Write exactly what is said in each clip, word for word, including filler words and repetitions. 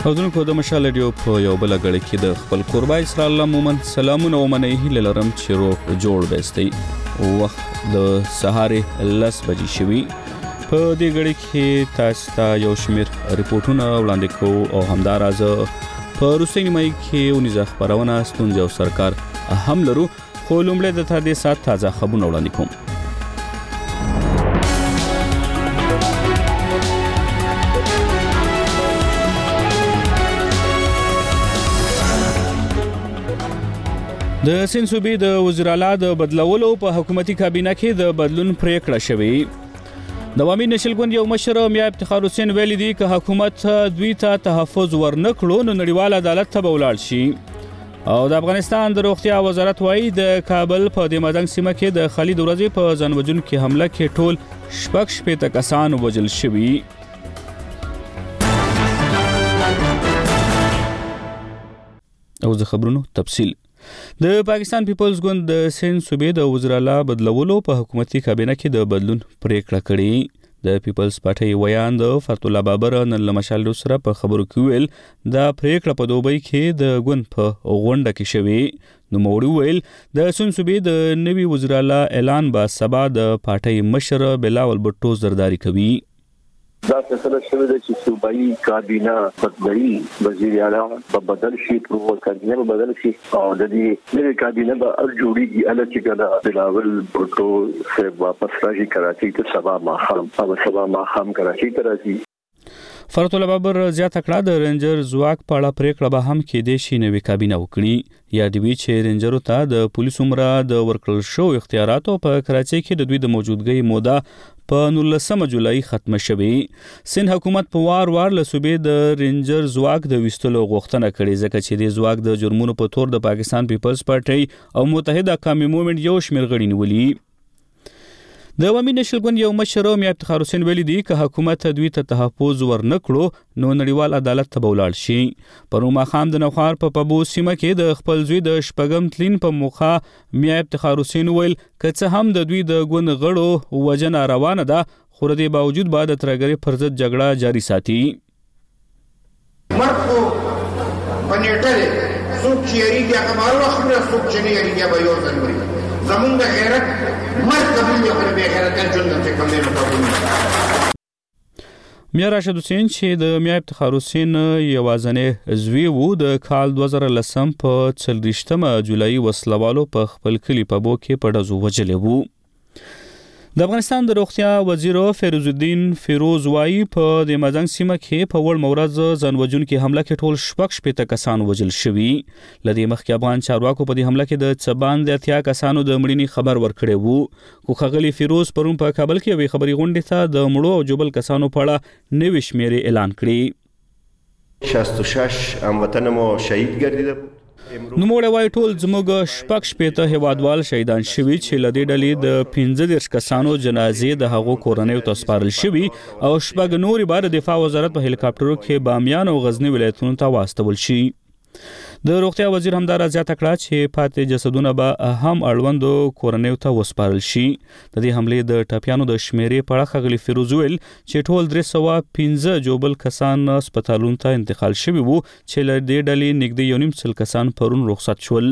اودونکو د مشال رادیو په یو بل غړي کې د خپل قربا اسرائیل مومن سلامونه ومنه هیله لرم چې روغ جوړ بستي وخت د سهارې لس بجې شوي په دې غړي کې تاسو ته یو شمیر ریپورتونه وړاندې کوو او همداراز په روسي نیمه کې ونیزه خبرونه ستونزې او سرکار هم لرو خو لومړی د تادې سات تازه خبرونه وړاندې کوم. د سند صوبې د وزیر اعلی د بدلولو په حکومتي کابینه کې د بدلون پریکړه شوې. د عوامي نشل ګوند یو مشر میا افتخار حسین ویلي دی چې حکومت دوی ته تحفظ ورنکړو نو نړیوال عدالت ته ولاړ شي. او د افغانستان د روغتیا وزارت وایي د کابل په د مدنګ سیمه کې د خالد ورځې په ځانوژن کې حمله کې ټول شپږ شپېته کسان وژل شوي. او د خبرونو تفصیل. د پاکستان پیپلز ګوند د سند صوبې د وزیر اعلی بدلولو په حکومتي کابینه کې د بدلون پریکړه کړې. د پیپلز پارټي ویان د فرت الله بابر نن له مشال سره په خبرو کې ویل دا پریکړه په دوبۍ کې د ګوند په غونډه کې شوې. نو موړي ویل د سند صوبې د نوي وزیر اعلی اعلان به سبا د پارټي مشر بلاول بټو زرداری کوي. دا فیصله شوې ده چې صوبایي کابینه بدلوي وزیر اعلی په بدل شي په کابینه په بدل شي او د دې نوې کابینه به جوړیږي اله چې کله بلاول بټو سے واپس راځي کراچي ته سبا ماخام او سبا ماخام کراچي ته راځي. فرت الله بابر زیاته کړه د رینجر ځواک په اړه پریکړه به هم کې د شي نوې کابینه وکړي یا د وی چې رینجرو ته د پولیسو عمره د ورکړل شو اختیاراتو په کراچي کې د دوی د موجودګۍ موده په نولسمه جولای ختمه شوې. سند حکومت په وار وار له صوبې د رینجر ځواک د وستلو غوښتنه کړې ځکه چې د ځواک د جرمونو په تور د پاکستان پیپلز پارټي او متحده قومي موومېنټ یو شمېر غړي نیولي. د عوامي نشل ګوند یو مشر میا افتخار حسین ویلي دی چې حکومت دوی ته تحفظ ورنکړو نو نړیوال عدالت ته ولاړ شي. پروما خام د نوخار په پبو سیمه کې د خپل زوی د شپږم تلین په موخه میا افتخار حسین ویل چې څه هم د دوی د ګوند غړو وجنه روانه ده خو د باوجود بعد ترګری پر ضد جګړه جاری ساتي. مرکو پنیټره څوک چې ریګه کمال وخت څوک چې نه ریګه به یو ځنګړي زمونږ غیرت مرکه ملي خو به غیرت جنت ته کوم نه کوي. میا راشد حسین چې د میا افتخار حسین یوازنې زوی وو د کال دوه زره لسم په څلوېښتمه جولای وسلوالو په خپل کلی په بو کې په ډزو وجلې وو. د افغانستان د روغتیا وزیر فیروز الدین فیروز وایي په د مدنګ سیمه کې په وړ مورز ځانوژن کې حمله کې ټول شپږ شپېته کسان وژل شوي. لدې مخکې افغان چارواکو په دې حمله کې د څبان د اتیا کسانو د مړینې خبر ورکړی وو خو ښاغلي فیروز پرون په کابل کې یوې خبري غونډې ته د مړو او جبل کسانو په اړه نوې شمیرې اعلان کړې. شصت و شش هموطن ما شهید گردیده بود. نوموړی وایي ټول زموږ شپږ شپېته هیوادوال شهیدان شوي چې له دې ډلې د پنځه دېرش کسانو جنازې د هغو کورنیو ته سپارل شوي او شپږ نورې به د دفاع وزارت په هلیکاپټرو کې بامیان او غزني ولایتونو ته واستول شي. د روغتیا وزیر همداراز زیاته کړه چې پاتې جسدونه به هم اړوندو کورنیو ته وسپارل شي. د دې حملې د ټپیانو د شمیرې په اړه ښاغلي فیروز ویل چې ټول درې سوه پنځه جوبل کسان هسپتالونو ته انتقال شوي وو چې له دې ډلې نږدې یو نیم سل کسان پرون رخصت شول.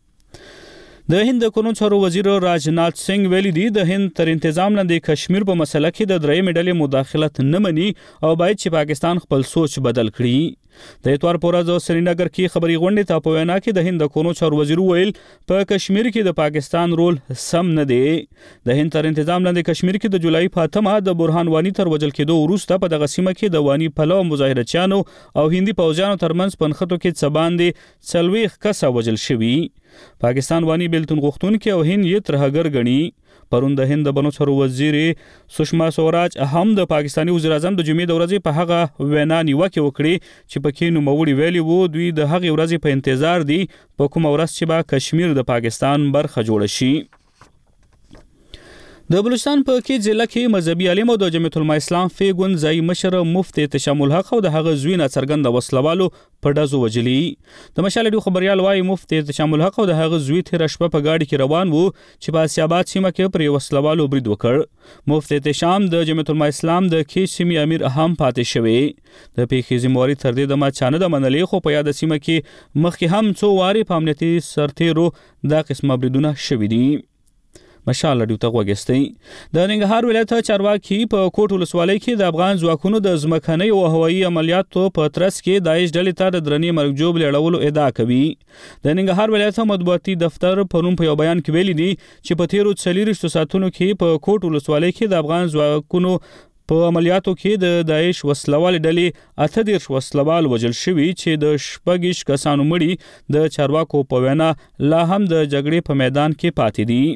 د هند د قانون چارو وزیر راجنات سنگ ویلي دی د هند تر انتظام لاندې کشمیر په مسله کې د درېیمې ډلې مداخلت نه مني او باید چې پاکستان خپل سوچ بدل کړي. د اتوار په ورځ سرینګر کې خبري غونډې ته په وینا کې د هند د قانون چارو وزیر ویل په کشمیر کې د پاکستان رول سم نه دی. د هند تر انتظام لاندې کشمیر کې د جولای په اتمه د برهان وانی تر وژل کېدو وروسته په دغه سیمه کې د وانی پلو مظاهرچیانو او هندي پوځیانو ترمنځ پنخټو کې څه باندې څلوېښت کسه وژل شوي. پاکستان وانی بیلتون غوښتونکي او هند یې ترهګر ګڼي. پرون د هند د بنو چارو وزیر سشما سوراج هم د پاکستاني وزیر اعظم د جمعې د ورځې په هغه وینا نیوکه وکړي چې پکې نوموړي ویلي وو دوی د هغې ورځې په انتظار دي په کومه ورځ چې به کشمیر د پاکستان برخه جوړه شي. د بلوچستان په کې ضلع کې مذهبي عالم او د جمعیت العلماء اسلام فی ګوند ځای مشر مفتی تشام الحق او د هغه زوی ناڅرګند وسلوالو په ډزو وجلی. د مشال ډیو خبريال وايي مفتی تشام الحق او د هغه زوی تیر شپه په گاډي کې روان وو چې په اسیاباد سیمه کې پر وسلوالو برید وکړ. مفتی تشام د جمعیت العلماء اسلام د کې سیمې امیر اهم پاتې شوی. د پیښې ذمہواری تر دې د ما چانه د منلې خو په یاد سیمه کې مخکې هم څو واري په امنیتي سرتیرو دا قسمه بریدونه شوي دي. مشال ډیو ته وګستئ. د ننګرهار ولایت چارواکي په کوټ ولسوالۍ کې د افغان ځواکونو د ځمکنۍ او هوایي عملیاتو په ترڅ کې داعش ډلې ته د درنې مرګ جوړ لړولو ادعا کوي. د ننګرهار ولایت مطبوعاتي دفتر پرون په یو بیان کې ویلي دي چې په تیرو څلوېښتو ساعتونو کې په کوټ ولسوالۍ کې د افغان ځواکونو په عملیاتو کې د داعش وسلوال ډلې اته دیرش وسلوال وژل شوي چې د شپږ کسانو مړي د چارواکو په وینا لا هم د جګړې په میدان کې پاتې دي.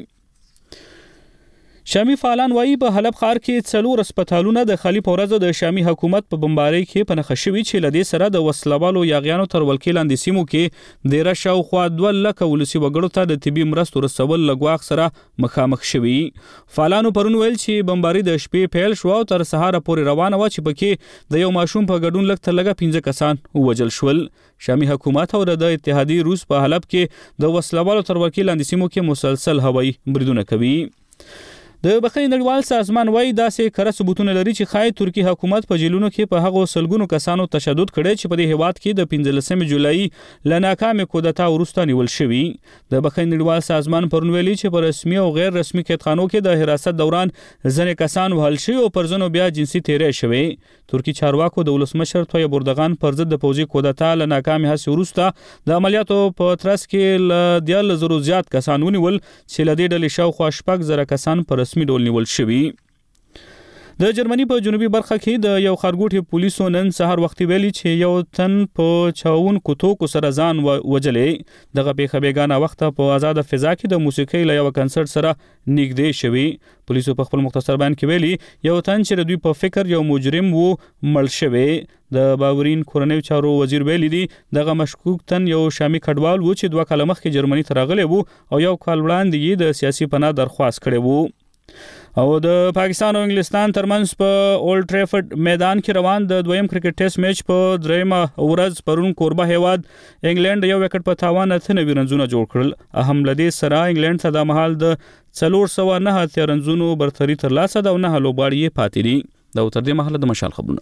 شامی فعالان وایي په حلب ښار کې څلور هسپتالونه د خالی په ورځو د شامی حکومت په بمبارۍ کې په نښه شوي چې له دې سره د وسلوالو یاغیانو تر ولکې لاندې سیمو کې ډېره شاوخوا دوه لکه ولسي وګړو ته د طبي مرستو رسول له ګواښ سره مخامخ شوي. فعالانو پرون ویل چې بمبارۍ د شپې پیل شوه او تر سهاره پورې روانه وه چې پکې د یو ماشوم په ګډون لږ تر لږه پنځه کسان ووژل شول. شامی حکومت او د اتحادیې روس په حلب کې د وسلوالو تر ولکې لاندې سیمو کې مسلسل هوایي بریدونه کوي. د بخښنې نړیوال سازمان وایي داسې کره ثبوتونه لري چې ښایي ترکي حکومت په جیلونو کې په هغو سلګونو کسانو تشدد کړی چې په دې هیواد کې د پنځلسمې جولای له ناکامې کودتا وروسته نیول شوي. د بخښنې نړیوال سازمان پرون ویلي چې په رسمي او غیر رسمي قیدخانو کې د حراست دوران ځینې کسان وهل شوي او پر ځینو بیا جنسي تیری شوی. ترکي چارواکو د ولسمشر طیب اردغان پر ضد د پوځي کودتا له ناکامې هڅې وروسته د عملیاتو په ترڅ کې له دیارلس زرو زیات کسان ونیول چې له دې ډلې شاوخوا شپږ زره کسان په رسمي ډول نیول شوي. د جرمني په جنوبي برخه کې د یو خارګوټي پولیسو نن سهار وختي ویلي چې یو تن په چاونکو توکو سره ځان وجلې. دغه پیښه بیګانه وخته په آزاده فضا کې د موسیقۍ له یو کنسرت سره نږدې شوي. پولیسو په خپل مختصر بیان کې ویلي یو تن چې دوی په فکر یو مجرم وو مړ شوی. د باورین کورنیو چارو وزیر ویلي دي دغه مشکوک تن یو شامي کډوال وو چې دوه کاله مخکې جرمني ته راغلی وو او یو کال وړاندې یې د سیاسي پناه درخواست کړی وو. او د پاکستان او انګلستان ترمنځ په اولډ ټریفورډ میدان کې روان د دویم کرکټ ټیسټ میچ په دریمه ورځ پرون کوربه هیواد انګلند یو وکټ په تاوان اته نوي رنزونه جوړ کړل. اهم لدې سره انګلند ته د مهال د څلور سوه نه اتیا رنزونو برتري ترلاسه ده او نه لوبغاړي یې پاتې دي. دا تر دې مهاله د مشال خبرونه.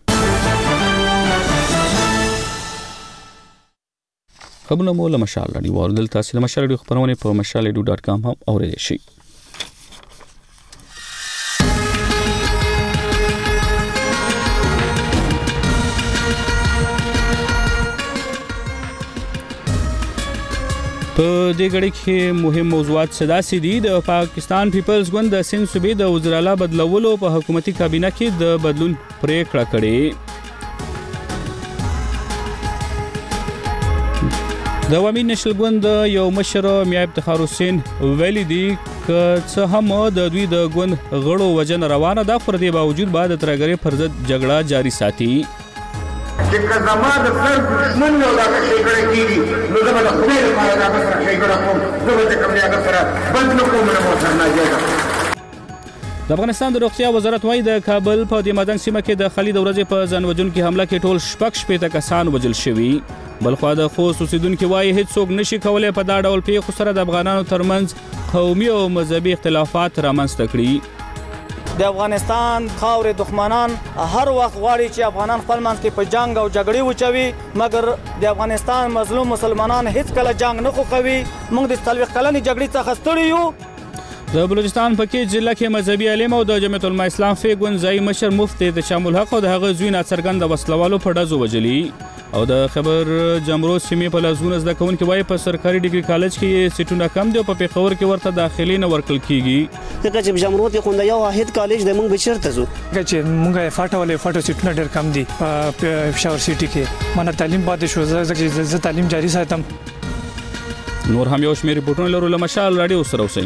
خبرونه مو له مشال لري ورول تاسو له مشال لري خبرونه په مشال ډو ډاټ کام هم اورئ شي. په دې غړي کې مهم موضوعات سداسي دي. د پاکستان پیپلز ګوند د سند صوبې د وزراله بدلولو په حکومتي کابینه کې د بدلون پریکړه کړې. د عوامي نشل ګوند یو مشر میا افتخار حسین ویلي دي که څه هم د دوی د ګوند غړو وجن روانه ده پر دې باوجود بعد ترګری پر ضد جګړه جاری ساتي. چې کزما د سر دشمن یو دا شي کړی کیږي نو زما د خپل لپاره دا سره شي کړم زما د کوم یو سره بند نو کوم نه مو سره نه جوړه. د افغانستان د روغتیا وزارت وايي د کابل په د مدن سیمه کې د خالد ورځې په ځانوژونکو حمله کې ټول شپږ شپېته کسان وژل شوي. بلخوا د خوست اوسیدونکو وايي هیڅ څوک نشي کولای په دا ډول پیښو سره د افغانانو ترمنځ قومي او مذهبي اختلافات رامنځته کړي. د افغانستان خاورې دښمنان هر وخت غواړي چې افغانان خپل منځ کې په جنگ او جګړې وچوي مګر د افغانستان مظلوم مسلمانان هیڅ کله جنگ نه خوښوي. موږ د څلوېښت کلنې جګړې څخه ستړي یو. د بلوچستان په کې ضلع کې مذهبي عالم او د جمعیت العلماء اسلام فی ګوند ځای مشر مفتی تشام الحق او د هغه زوی ناڅرګند وسلوالو په ډزو وجلی. او د خبر جمرو سیمې په لازونه زده کوونکي وایي په سرکاري ډیګري کالج کې سیټونه کم دي او په پیښور کې ورته داخلي نه ورکړل کیږي. دغه چې جمرو کې خوند یو واحد کالج د موږ بشرته زو چې موږ فاټه ولې فاټه سیټونه ډېر کم دي په پیښور سیټي کې مانه تعلیم پاتې شو زه زه تعلیم جاری ساتم. نور هم یو شمېر ریپورټونه لرو له مشال راډیو سره اوسئ.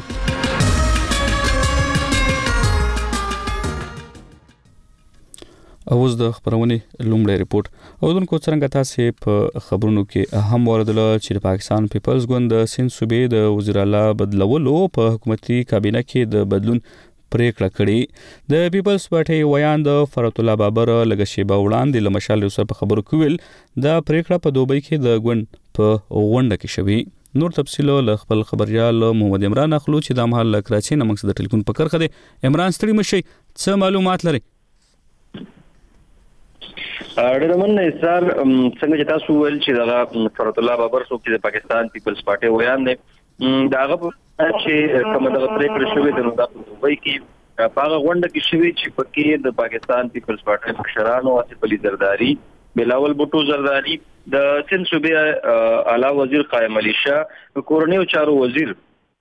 اوس د خبرونې لومړی ریپورت اودونکو څنګه تاسو په خبرونو کې اهم وردل چې د پاکستان پیپلز ګوند د سند صوبې د وزیر اعلی بدلولو په حکومتي کابینه کې د بدلون پریکړه کړې د پیپلز پارټي ویان د فرات الله بابر لږ شیبه وړاندې له مشال یوسف په خبرو کویل دا پریکړه په دوبۍ کې د ګوند په غونډه کې شوې. نور تفصیل له خپل خبريال محمد عمران اخلو چې د مهال کراچۍ نمنګ د ټلیفون په کرخه دي. عمران ستړي مشي څه معلومات لري؟ ډېر مننه سر څنګه چې تاسو ویل چې دا فرات الله بابر څوک چې د پاکستان پیپلز پارټي ویان دی دا هغه چې کومه دغه پریکړه شوې ده نو دا په وای کې هغه غونډه کې شوې چې پکې د پاکستان پیپلز پارټي مشرانو آصف علي زرداری بلاول بوټو زرداری د سند صوبې اعلی وزیر قائم علي شاه کورنیو چارو وزیر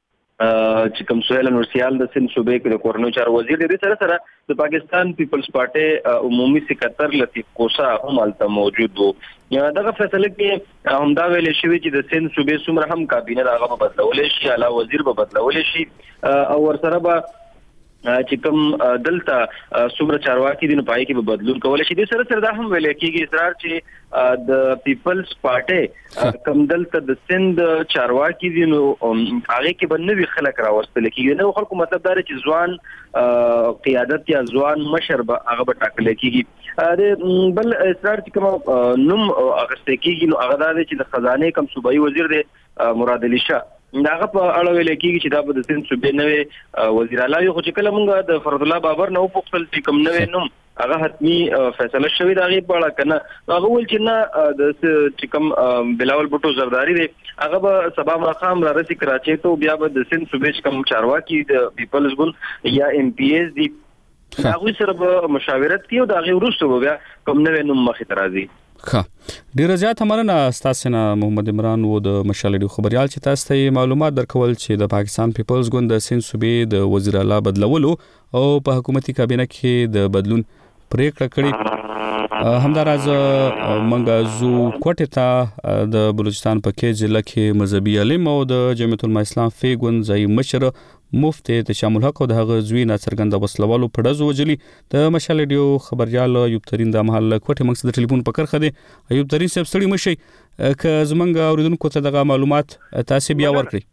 چې کوم سهیل نورسیال د سند صوبې کې د کورنیو چارو وزیر دی سره سره د پاکستان پیپلز پارټي عمومي سکرټر لطیف کوسا هم الته موجود وو. دغه فیصله کې همدا ویل شوی چې د سند صوبې څومره هم کابینه راغه په بدلولې شي اعلی وزیر په بدلولې شي او ورسره به چې کوم دلته څومره چارواکي دي نو پای کې به بدلون کولای شي. د سره سره دا هم ویل کېږي اصرار چې د پیپلز پارټي کوم دلته د سند چارواکي دي نو هغه کې به نوې خلک راوستل کېږي. نو خلکو مطلب دا چې ځوان قیادت یا ځوان مشر به هغه به ټاکل کېږي. بل اصرار چې کوم نوم اغسته کېږي نو هغه دا چې د خزانه کوم صوبایي وزیر دی مراد علي شاه داغه په اړه ویل کېږي چې دا به د سند صوبې نوې وزیر اعلی خو چې کله موږ د فرات الله بابر نو پوښتل چې کوم نوې نوم هغه حتمی فیصله شوی دا غي په اړه کنه هغه ول چې نه د چې کوم بلاول بوټو زرداری دی هغه به سبا مخام را رسي کراچۍ ته بیا به د سند صوبې کوم چارواکي د پیپلز ګوند یا ام پی ایس دی هغه سره به مشاورت کوي او دا غي ورسره بیا کوم نوې نوم مخې ته راځي. ښه ډیر زیات همرنه تاسو نه محمد عمران وو د مشالډي خبريال چې تاسو ته معلومات درکول چې د پاکستان پیپلز ګوند د سند صوبې د وزیر اعلی بدلولو او په حکومتي کابینه کې د بدلون پریکړه کړې. همداراز منګه زو کوټه ته د بلوچستان په کې ضلع کې مذهبي عالم او د جمعیت العلماء اسلام فی ګوند ځای مشر مفتی تشامل حق او د هغه زوی ناڅرګند وسلوالو په ډزو وجلی د مشالډیو خبريال ایوب ترين د محل کوټه منګ د ټلیفون په کرخه دي. ایوب ترين صاحب ستړي مشي ک زمنګ اوریدونکو ته دغه معلومات تاسو بیا ورکړي.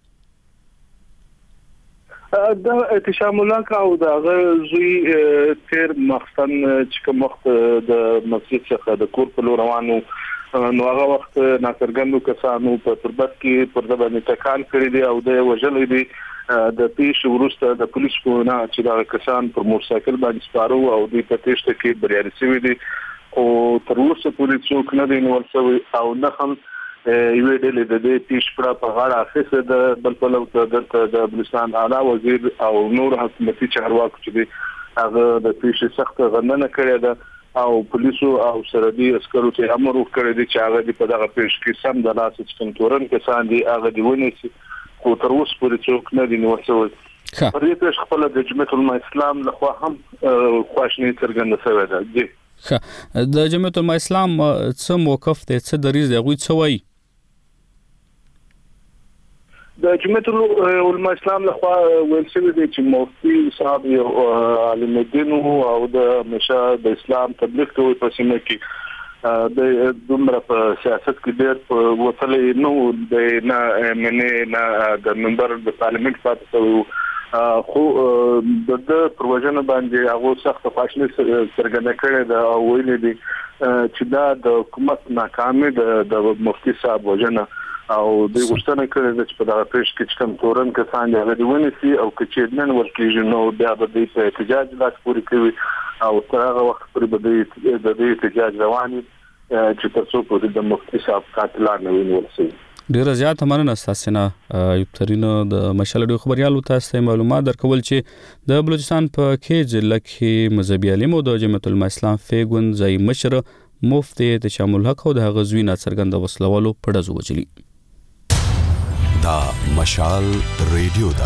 دا تشامل حق او د هغه زوی تیر مخستان چې کوم وخت د مسجد څخه د کور په روانو نو هغه وخت ناڅرګندو کسانو په تربت کې پر د باندې تکان کړی دی او د وجلې دی د پیش ورسته د پولیسو نه چې دا کسان پر موټرسایکل باندې سپارو او د پټیشت کې بریالي شوی دي او تر اوسه پولیسو کنه دی نو ورسوي او نه هم یو ډېر د دې پیش پر په غاړه اخیسته د بل په لور د بلوچستان اعلی وزیر او نور حکومتي چارواکو چې دی هغه د پیش سخت غندنه کړې ده او پولیسو او سردي عسکرو ته امر وکړی دی چې هغه په دغه پیش کې سم د لاس څخه تورن کسان دي هغه دی ونیسي خو تر اوسه پورې څوک نه دي نوښتول. پر دې پیش خپل د جمعیت العلماء اسلام لخوا هم خواشنی څرګنده شوې ده. جی ښه د جمعیت العلماء اسلام څه موقف دی څه دریځ دی غوي څه وایي؟ د جمعیت العلماء اسلام لخوا ویل شوی دی چې مفتي صاحب یو عالم دین او د مشه د اسلام تبلیغ کوي په سیمه کې د دومره په سیاست کې ډېر په وصلې نو د نه منې نه د منبر د پارلیمنت پاتې خو د پروژنه باندې هغه سخت فاصله څرګنده کړې ده او ویلي دي چې دا د حکومت ناکامي د مفتي صاحب وجنه او د غوښتنه کړې ده چې په دغه پیش کې کوم تورن کسان دي هغه دی ونیسي او چې نن ورکیږي نو بیا به د احتجاج لاس پورې کوي او تر هغه وخت پورې به د دې احتجاج روان چې تر څو پورې د مفتي صاحب قاتلان نه ونیول شي. ډیر زیات مننه تاسو نه ایوب ترين د مشالډي خبريالو تاسو ته معلومات درکول چې د بلوچستان په کې ضلع کې مذهبي عالم او د جمعیت العلماء اسلام فی ګوند ځای مشر مفتی تشامل حق او د هغه زوی ناڅرګند وسلوالو په ډزو وجلی. دا مشال ریډیو دا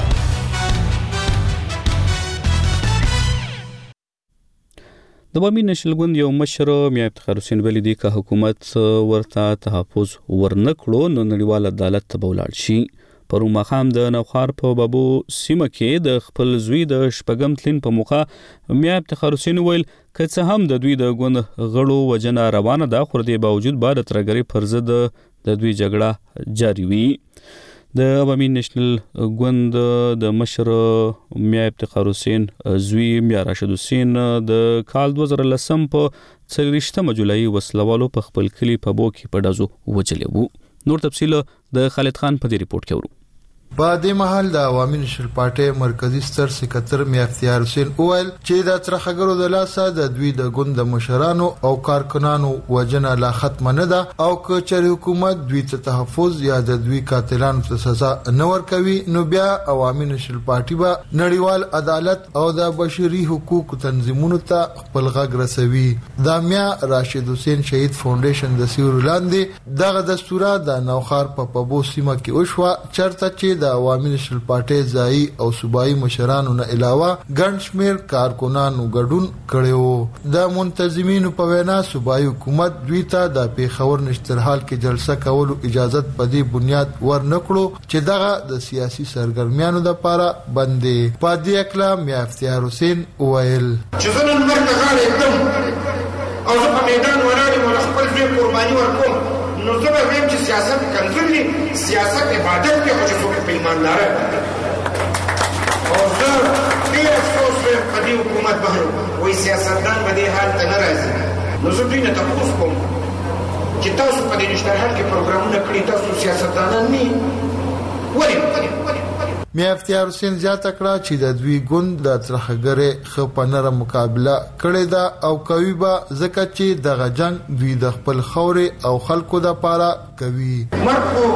د بامي نشل ګوند یو مشر میا افتخار حسین ویلي دی که حکومت ورته تحفظ ورنکړو نو نړیوال عدالت ته ولاړ شي. پرون ماښام د نوخار په بابو سیمه کې د خپل زوی د شپږم تلین په موخه میا افتخار حسین ویل که څه هم د دوی د ګوند غړو وجنه روانه ده خو د باوجود به د ترګرۍ پر ضد د دوی جګړه جاري وي. د عوامي نېشنل ګوند د مشر میا افتخار حسین زوی میا راشد حسین د کال دوه زره لسم په څلوېښتمه جولای وسلوالو په خپل کلي په بو کې په ډزو وجلې وو. نور تفصیل د خالد خان په دې ریپورت کې ورو. په دې مهال د عوامي نېشنل پارټي مرکزی ستر سکرټر میا افتخار حسین وویل چې د ترخګرو د لاسه د دوی د ګوند مشرانو او کارکنانو وجنه لا ختم نه ده او که چېرې حکومت دوی ته تحفظ یا د دوی قاتلانو ته سزا نه ورکوي نو بیا عوامي نېشنل پارټي به نړیوال عدالت او د بشري حقوقو تنظیمونو ته خپل غږ رسوي. د میا راشد حسین شهید فاونډیشن د سیورو لاندې دغه دستوره د نوخار په پبو سیمه کې وشوه چرته چې د عوامي نېشنل پارټي ځایي او صوبایي مشرانو نه علاوه ګڼ شمېر کارکنانو ګډون کړی و. د منتظمینو په وینا صوبایي حکومت دوی ته د پیښور نشترحال کې جلسه کولو اجازت په دې بنیاد ورنکړو چې دغه د سیاسي سرګرمیانو لپاره بندې. په دې اکلا میا افتخار حسین ویل چې زه نن مرګ غاړه کړم او زه په میدان ولاړ یم او خپل ځای قرباني ورکوم نو زه به وایم چې سیاست کنځل دي سیاست عبادت دی خو چې څوک په ایمان لاره او زه ډېر افسوس وایم په دې حکومت باندې وایي سیاستدان به دې حال ته نه راځي نو زه دوی نه تپوس کوم چې تاسو په دې نشترحال کې پروګرامونه کړي تاسو سیاستدانان نه ولې میا افتخار حسین زیاته کړه چې د دوی ګوند د ترخګرې ښه په نره مقابله کړې ده او کوي به ځکه چې دغه جنګ دوی د خپل خاورې او خلکو دپاره کوي. مرګ خو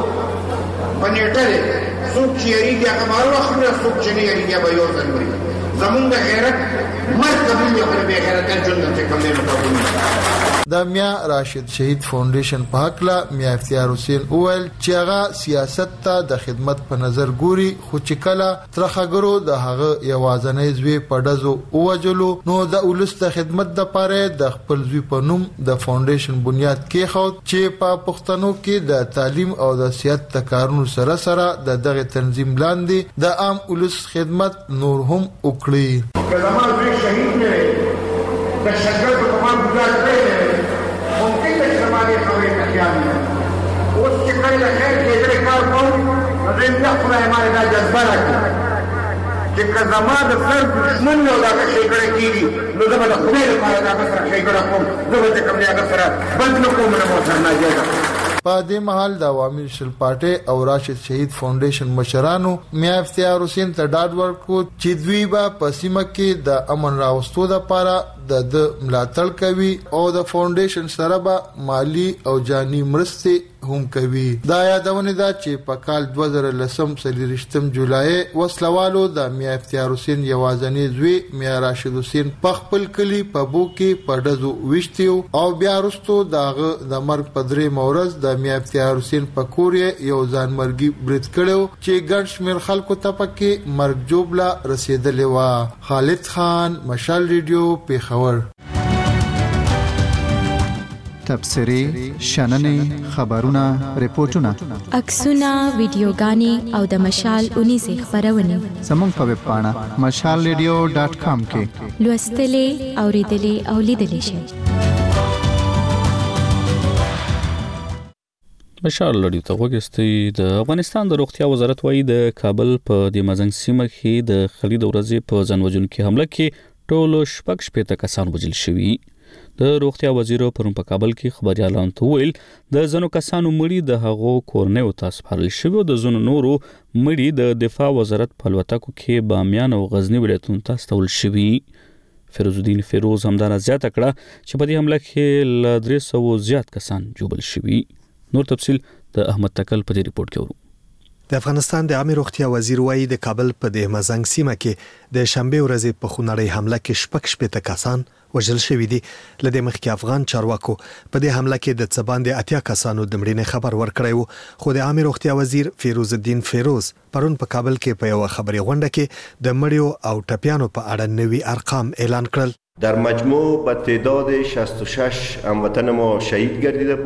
په نیټه دی څوک چې یېرېږي هغه به هر وخت مري څوک چې نه یېرېږي هغه به یو ځل مري. زمونږ د غیرت مرګ قبول دی خو د بې غیرتۍ ژوند نه چې کوم دی نو قبول نه. د میا راشد شهید فاونډیشن په هکله میا افتخار حسین وویل چې هغه سیاست ته د خدمت په نظر ګوري خو چې کله ترخګرو د هغه یوازنۍ زوی په ډزو ووجلو نو د ولس د خدمت دپاره د خپل زوی په نوم د فاونډیشن بنیاد کېښود چې په پښتنو کې د تعلیم او د صحت د کارونو سره سره د دغه تنظیم لاندې د عام ولس خدمت نور هم وکړي. که زما زوی شهید نه وي د شګړې په کمان ګزار کړی نه وي ممکن ده چې زما دې خبرې ته خیال نه اوس چې کله د خیر کېدلې کار کوم نو دوی بیا خدای ما دا جذبه راکړي چې که زما د سر دښمن نه او د هغه ښېګړه کېږي نو زه به د خدای لپاره د هغه سره ښېګړه کوم زه به چې کوم دی هغه سره بد نه کوم نه به ورسره ناجایزه. په دې مهال د عوامي نېشنل پارټي او راشد شهید فاونډیشن مشرانو میا افتخار حسین ته ډاډ ورکړ چې دوی به په سیمه کې د امن راوستو لپاره د د ملاتړ کوي او د فاونډیشن سره به مالی او جانی مرستې هم کوي. دا یادونه ده چې په کال دوه زره لسم څلوېښتم جولای وسلوالو د میا افتخار حسین یوازنۍ زوی میا راشد حسین په خپل کلي په بو کې په ډزو ویشتیو او بیا وروستو د هغه د مرګ په درېیمه ورځ د میا افتخار حسین په کور یې یو ځانمرګي برید کړی چې ګڼ شمېر خلکو ته پکې مرګ جوبله رسېدلې وه. خالد خان مشال ریډیو پیښور. تبصرې شننې خبرونه ریپورتونه عکسونه ویډیوګانې او د مشال اونیزې خبرونه زموږ په ویب پاڼه مشال ریډیو ډاټ کام کې لوستلې اوریدلې او لیدلې شئ. مشال لړیو ته وګورئ. د افغانستان د روغتیا وزارت وايي د کابل په د مزنګ سیمه کې د خلید ورځې په ځانوژونکي حمله کې ټول شپږ شپېته کسان وژل شوي. د روغتیا وزیر پرون په کابل کې خبريالانو ته ویل د زنو کسانو مړي د هغو کورنیو ته سپارل شوي او د زنو نورو مړي د دفاع وزارت په الوتکو کې بامیان او غزنی ولایتونو ته استول شوي. فیروز الدین فیروز همدارا زیاته کړه چې په دې حمله کې له درې سوو زیات کسان ژوبل شوي. نور تفصیل د احمد تکل په دې ریپورت کې ورو. د افغانستان د عامه روغتیا وزیر وایي د کابل په د مزنګ سیمه کې د شنبه ورځې په خونړۍ حمله کې شپږ شپېته کسان وژل شوي دي. لدې مخکې افغان چارواکو په دې حمله کې د څه باندې اتیا کسانو د مړینې خبر ورکړی و خو د عامه روغتیا وزیر فیروز الدین فیروز پرون په کابل کې په یو خبري غونډه کې د مړیو او ټپیانو په اړه نوي ارقام اعلان کړل. در مجموع به تعداد شصت و شش هموطن ما شهید گردیده بود.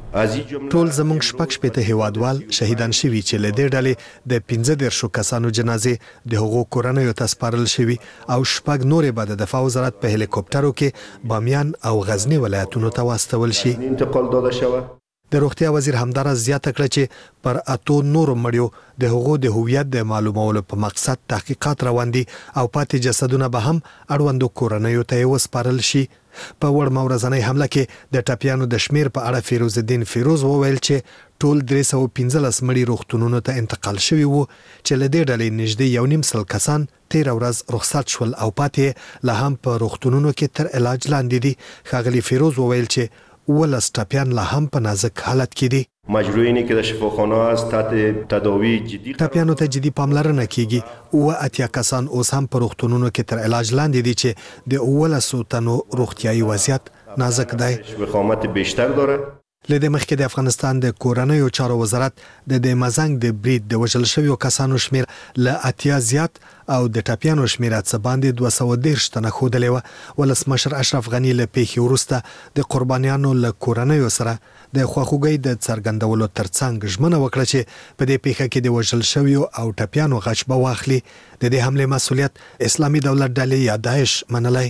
ټول زموږ شپږ شپېته هیوادوال شهیدان شوي چې له دې ډلې د پنځه دېرشو کسانو جنازې د هغو کورنیو ته سپارل شوي او شپږ نورې به د دفاع وزارت په هلیکوپټرو کې بامیان او غزنی ولایتونو ته واستول شي. انتقال داده شود. د روغتیا وزیر همدارا زیاته کړه چې پر اتو نورو مړیو د هغو د هویت د معلومولو په مقصد تحقیقات روان دي او پاتې جسدونه به هم اړوندو کورنیو ته وسپارل شي. په وړمه ورځنۍ حمله کې د ټپیانو د شمیر په اړه فیروز الدین فیروز وویل چې ټول درې سوه پنځلس مړي روغتونونو ته انتقال شوي وو چې له دې ډلې نږدې یو نیم سل کسان تیره ورځ رخصت شول او پاتې لا هم په روغتونونو کې تر علاج لاندې دي. ښاغلي فیروز وویل چې ولس ټپیان لا هم په نازک حالت کې دي. مجروحینی که در شفاخانه است تحت تداوی جدی ټپیانو ته جدي پاملرنه کیږي. اوه اتیا کسان اوس هم په روغتونونو کې تر علاج لاندې دي چې د اوولسو تنو روغتیایي وضعیت نازک دی. وخامت بیشتر داره. لدې مخکې د افغانستان د کورنیو چارو وزارت د د مزنګ د برید د وژل شویو کسانو شمیر له اتیا زیات او د ټپیانو شمیر څه باندې دوه سوه دېرش تنه ښودلې وه. ولسمشر اشرف غني له پیښې وروسته د قربانیانو له کورنیو سره د خواخوږۍ د څرګندولو ترڅنګ ژمنه وکړه چې په دې پیښه کې د وژل شویو او ټپیانو غچ به واخلي. د دې حملې مسؤلیت اسلامي دولت ډلې یا داعش منلی.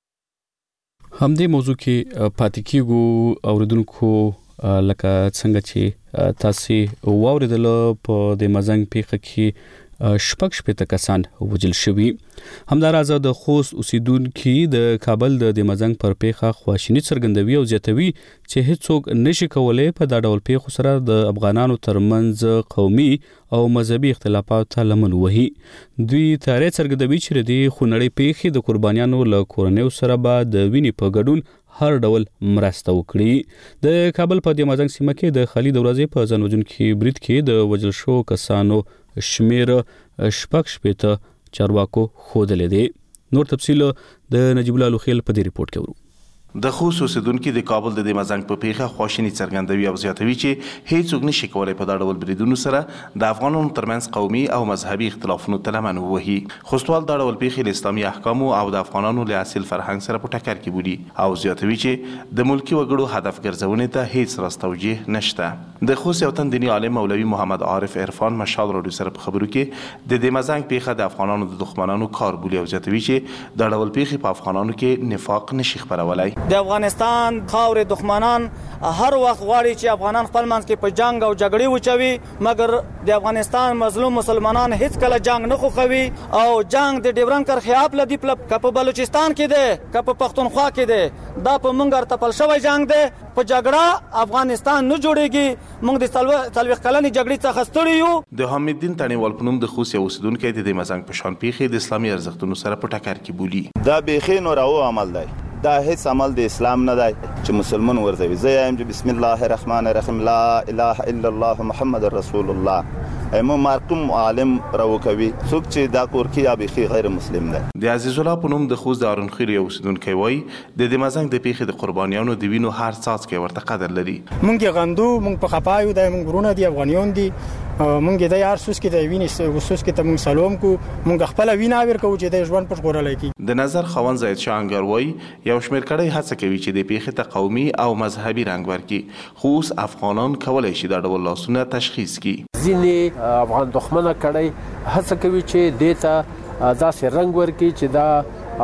همدې موضوع کې پاتې کیږو اوریدونکو لکه څنګه چې تاسو واوریدل په د مزنګ پیښه کې شپږ شپېته کسان وژل شوي. همداراز د خوست اوسیدونکو د کابل د مزنګ پر پیښه خواشینی څرګندوي او زیاتوي چې هیڅوک نشي کولای په دا ډول پیښو سره د افغانانو ترمنځ قومي او مذهبي اختلافات ته لمن وهي. دوی تاریخ څرګندوي چې د خونړۍ پیښې د قربانیانو له کورنیو سره به د وینې په ګډون هر ډول مرسته وکړي. د کابل په د مزنګ سیمه کې د خالد ورځې په ځانوژونکي برید کې د وژل شو کسانو شمیر شپږ شپېته چارواکو ښودلې دي. نور تفصیل د نجیب الله لوخیل په دې ریپورت کې ورو. د خوست اوسیدونکو د کابل د مزنګ په پیښه خواشینی څرګندوي او زیاتوي چې هیڅوک نشي کولای په دا ډول بریدونو سره د افغانانو ترمنځ قومي او مذهبي اختلافونو ته لمن ووهي. خوستوال دا ډول پیښې له اسلامي احکامو او د افغانانو له اصل فرهنګ سره په ټکر کې بولي او زیاتوي چې د ملکی وګړو هدف ګرځونې ته هیڅ راستوجه نشته. د خوست یو تن دیني عالم مولوي محمد عارف عرفان مشال رادیو سره په خبرو کې د مزنګ پیښه د افغانانو د دښمنانو کار بولي او زیاتوي چې دا ډول پیښې په افغانانو کې نفاق نشي خپرولای. د افغانستان خاور دښمنان هر وخت غواړي چې افغانان خپل منځ کې په جنگ او جګړې وچوي، مګر د افغانستان مظلوم مسلمانان هیڅ کله جنگ نه خوښوي او جنگ د ډیورنډ کرښې اپ لدی په په بلوچستان کې ده که په پښتونخوا کې ده دا په منګر تپل شوی جنگ ده. په جګړه افغانستان نه جوړيږي. موږ د څلوېښت کلنې جګړې څخه ستړي یو. د حمید الدین تڼیوال په نوم د خوست یو اوسیدونکی د مزنګ په شان پیښې د اسلامي ارزښتونو سره په ټکر کې بولي. دا بیخي نور او عمل دی، دا هیڅ عمل د اسلام نه دی چې مسلمان ورځوي. زه یم چې بسم الله الرحمن الرحیم لا اله الا الله محمد رسول الله ایمو مرقوم عالم راوکوي څوک چې دا کور کې یا بیخي غیر مسلم دی. د عزیز الله په نوم د خوست د ارنخیل یو اوسیدونکی وایي د د مزنګ د پیښې د قربانیانو د وینو هر څاڅکی ورته قدر لري. مونږ غندو، مونږ په خپایو د مونږ ورونه دي افغانیان دي، مونږ د یار سوس کې د وینې وسوس کې ته مونږ سلام کو، مونږ خپل وینا ورکو چې د ژوند په ژغورلای کی. د نظر خوان زید شانګر وایي یو شمېر کړي هڅه کوي چې د پیښې ته قومي او مذهبي رنګ ورکړي، خو اوس افغانان کولای شي دا ډول لاسونه تشخیص کړي. ځینې افغان دښمنه کړي هڅه کوي چې دیتا داسې رنګ ورکړي چې دا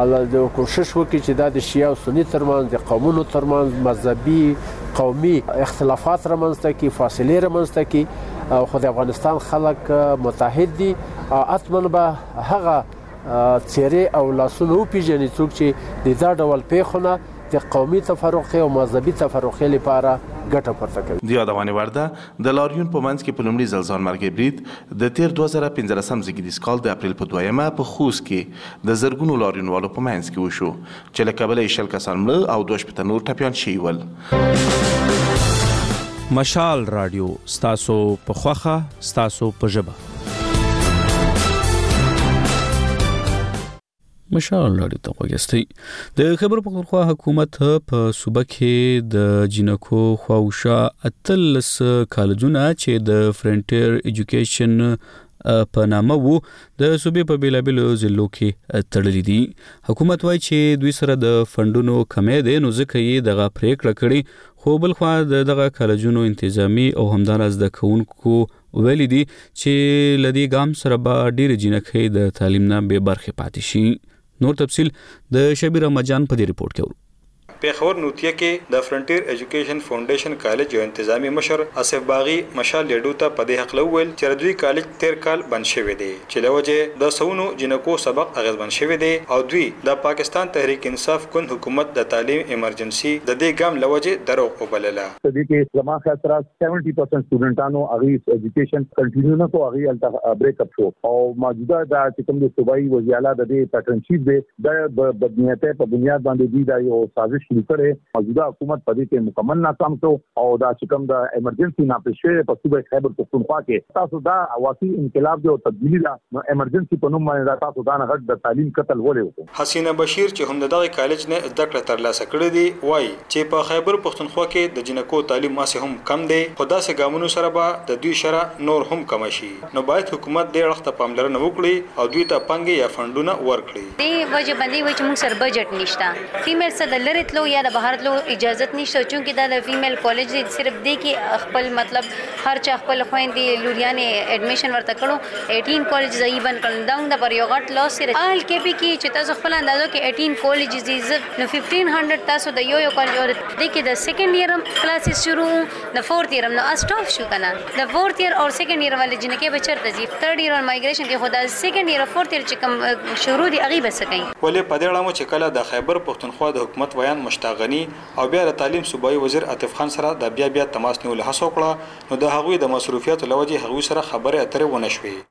د کوشش وکړي چې دا د شیعه او سني ترمنځ د قومونو ترمنځ مذهبي قومي اختلافات رامنځته کړي، فاصلې رامنځته کړي. خو د افغانستان خلک متحد دي، اتمن به هغه څیرې او لاسونه وپیژني څوک چې د دا ډول پیښونه د قومي تفرقې او مذهبي تفرقې لپاره ګټه پورته کوي. د یادونې وړ ده د لاریون په منځ کې په لومړي ځل ځانمرګي برید د تیر دوه زره پنځلسم زیږدیز کال د اپریل په دویمه په خوست کې د زرګونو لاریونوالو په منځ کې وشو چې له کبله یې شل کسان مړه او دوه شپېته نور ټپیان شوي ول. مشال رادیو ستاسو په خوښه ستاسو په ژبه. مشال رادیو ته وګورئ. د خبر پختونخوا حکومت په صوبه کې د جنکو خواوشا اتلس کالجونه چې د فرنټیر ایجوکیشن په نامه وو د صوبې په بیلابیلو ضلعو کې تړلې دي. حکومت وایي چې دوی سره د فندونو کمی دی نو ځکه یې دغه پریکړه کړې، خو بل خو دغه کالجونو انتظامی او همداراز د کوونکو ویلي دي چې لدی ګام سره به ډیر جنکې د تعلیم نه به برخه پاتې شي. نور تفصیل د شبیر رمضان په دې ریپورت کې ورو. پیښور نوتیه کې د فرنټیر ایجوکیشن فاونډیشن کالج یو انتظامی مشر اسف باغی مشال لیډو ته په دې حق لوول چې دوی کالج تیر کال بند شوی دی چې لوجه د سونو جنکو سبق اغیز بند شوی دی او دوی د پاکستان تحریک انصاف کن حکومت د تعلیم ایمرجنسي د دې ګام لوجه درو وبلله. د دې کې زما خاطر سبعین پرسنټ سټوډنټانو اغه ایجوکیشن کنټینیو نه کو اغه الته بریک اپ شو او موجوده د کوم د صوبایي وزیر اعلی د دې پټرنشیپ دی د بدنیته په بنیاد باندې دی دا یو سازش لیکره موجوده حکومت په دې کې مکمل ناکام شو او دا چې کوم د ایمرجنسي ناپېښه په صوبې خیبر پختونخوا کې تاسو دا واقعي انقلاب دی او تبدیلی دا نو ایمرجنسي په نوم باندې تاسو دا نه غټ د تعلیم قتل ولې وکړو. حسینه بشیر چې هم دغه کالج نه زده کړه ترلاسه کړې دي وایي چې په خیبر پختونخوا کې د جنکو تعلیم ماسه هم کم دی خو داسې ګامونو سره به د دوی شره نور هم کم شي نو باید حکومت دې وخت پاملرنه وکړي او دوی ته پنګ یا فندونه ورکړي. دې وجه باندې وایي چې موږ سره بجټ نشته فیمیل سره د لری تلو یا د بهر تلو اجازه نشته چونکه دا د فیمیل کالج صرف دی کې خپل مطلب هر چا خپل خويندې لوریانې اډمیشن ورته کړو اټین کالج ځای بند کړل دا د پر یو غټ لاس سره ال کې پی کې چې تاسو خپل اندازو کې اټین کالج دي نو پندرہ سو تاسو د یو یو کالج اور د کې د سیکنډ ایئر کلاسز شروع د فورث ایئر نو اسټاف شو کنه د فورث ایئر او سیکنډ ایئر والے جنکه بچرته دي تھرڈ ایئر مایګریشن کې خدا سیکنډ ایئر فورث ایئر چې کوم شروع دي اغي بس کوي ولې په دې اړه چې کله د خیبر پختونخوا د حکومت بیان مشتاقنی او بیا د تعلیم صوبایي وزیر عاطف خان سره د بیا بیا تماس نیول هڅه وکړه نو د هغوی د مصروفیت لوجه هغوی سره خبره اترې ونه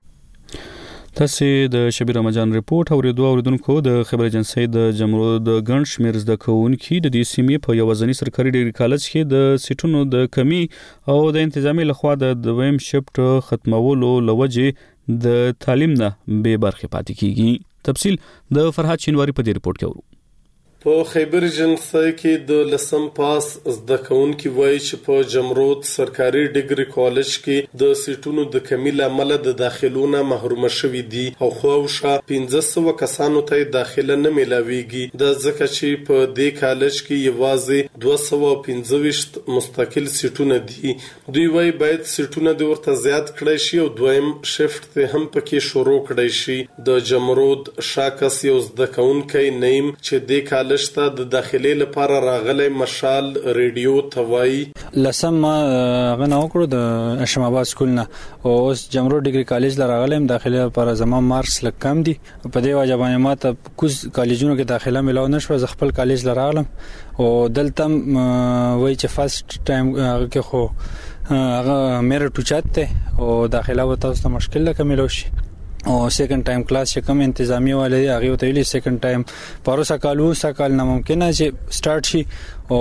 شوې. تاسو د شبیر رمضان ریپورت اوریدو اوریدونکو د خبر ایجنسی د جمهوریت د ګڼ شمیر زده کوونکو د دې سیمې په یو ځنی سرکاري ډیګري کالج کې د سیټونو د کمی او د انتظامی لخوا د دویم شفټ ختمولو لوجه د تعلیم نه به برخه پاتې کیږي. تفصیل د فرحات شینواری په دې ریپورت کې ورو. په خیبر ایجنسی کې د لسم پاس زده کوونکي وایي چې په جمهوریت سرکاري ډیګري کالج کې د سیټونو د کمی له امله د داخلونو محروم شوي دي او خواوشا پنځه سوه کسانو ته داخله نه ملاويږي د ځکه چې په دې کالج کې یوازې دوه سوه پنځه ویشت مستقل سیټونه دي. دوی وایي باید سیټونه د ورته زیات کړی شي او دویم شفت ته هم پکې شروع کړی شي. د جمهوریت شاکس یو زده کوونکی نیم چې د کالج لشته د داخلي لپاره راغلی مشال ریډیو توای لسم غنا وکړو د اشم آباد سکول نه او اوس جمهوریت ډیګري کالج لراغلم داخلي لپاره زمام مارکس لکم دي په دې وجه باندې ماته کوز کالجونو کې داخله ملاو نشو ز خپل کالج لراغلم او دلته وای چې فرست ټایم کې خو هغه مېره ټوچاته او داخله وته ست مشکل لکه ملو شي او سیکنډ ټایم کلاس چې کوم انتظامی والے هغه ته ویلي سیکنډ ټایم پروسه کالو سکال نه ممکنه چې سٹارټ شي او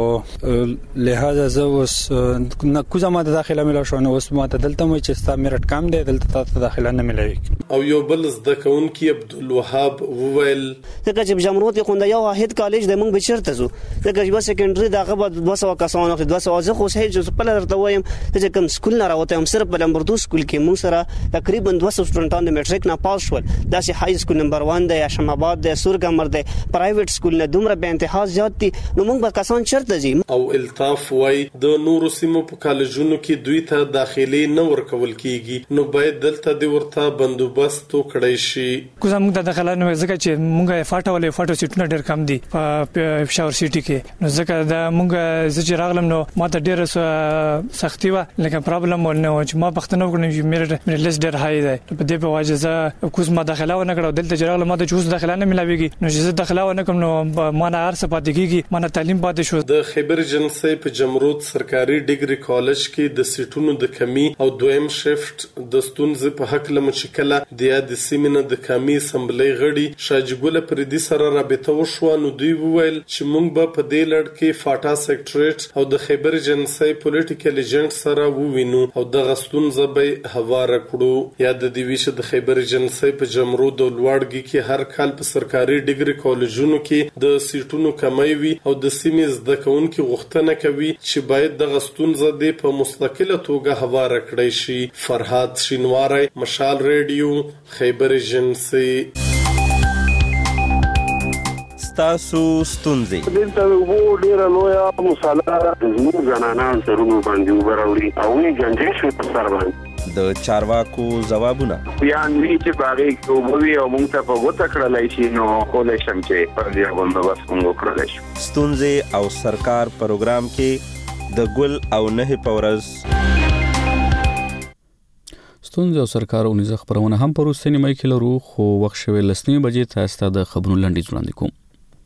لہذا زه اوس نه کوزه ما داخله ملو شو نو اوس ما ته دلته مې چې ستا میرټ کم دی دلته ته داخله نه ملوي. او یو بل زده کوونکی عبدالوهاب وویل ځکه چې جمهوریت خوند یو واحد کالج د موږ بشرته زو ځکه چې سیکنډري دغه بعد دوه سوه کسانو دوه سوه زه خو صحیح چې په لرته وایم چې کوم سکول نه راوته هم صرف په لمبردو سکول کې موږ سره تقریبا دوه سوه سټوډنټان میټریک نه پاس شول دا چې های سکول نمبر ون دی اشم آباد دی سورګمر دی پرایویټ سکول نه دومره به انتها زیات دي نو موږ به کسان چرته ځي. او الطاف وای د نورو سیمو په کالجونو کې دوی ته داخلي نه ورکول کیږي نو باید دلته د ورته بندوبست وکړی شي. کوزه موږ د داخله نه ځکه چې موږ فاټه ولې فاټو سیټونه ډېر کم دي په پېښور سيټي کې نو ځکه دا موږ چې راغلم نو ماته ډېر سختي و لکه پرابلم ونه چې ما پښتنو کوم چې مې لیست ډېر هاي دی په دې په وجه زه کوز ما داخله ونه کړو دلته جراله ما د جوز داخله نه ملاويږي نو چې داخله ونه کوم نو ما نه ارسه پاتې کیږي ما نه تعلیم پاتې شو. د خیبر ایجنسی په جمهوریت سرکاري ډیګري کالج کې د سیټونو د کمی او دویم شفت د ستونزې په حق له مشکله د یاد سیمینه د کمی اسمبلی غړي شاجګل پردي سره رابطه وشو نو دوی وویل چې موږ به په دې لړ کې فاټا سیکریټریټ او د خیبر ایجنسی پولیټیکل ایجنټ سره ووینو او د غستونزه به هواره کړو. یا د دې ویشه د خیبر ایجنسی په جمهوریت د لوړګي کې هر کال په سرکاري ډیګري کالجونو کې د سیټونو کمی وي او د سیمې زده کوونکي غوښتنه کوي چې باید د غستونزه د په مستقله توګه هواره کړی شي. فرحات شینواری مشال ریډیو خیبر ایجنسی. ستاسو ستونزې. دلته وو ډیره لویه مساله زموږ زنانان سرونو باندې وبراوړي او یې جنجې شوې په سر باندې. د چارواکو ځوابونه بیان وی چې باغې کوبوي او موږ ته په غوته کړلای شي نو کولای شم چې پر دې باندې بس موږ کړلای شو. ستونزې او سرکار پروګرام کې د ګل او نه پورز ستونزې او سرکار او نزه خبرونه هم پر اوسنی مې کې لرو خو وخت شوي لسنی بجې تاسو د خبرونو لنډیز وړاندې کوم.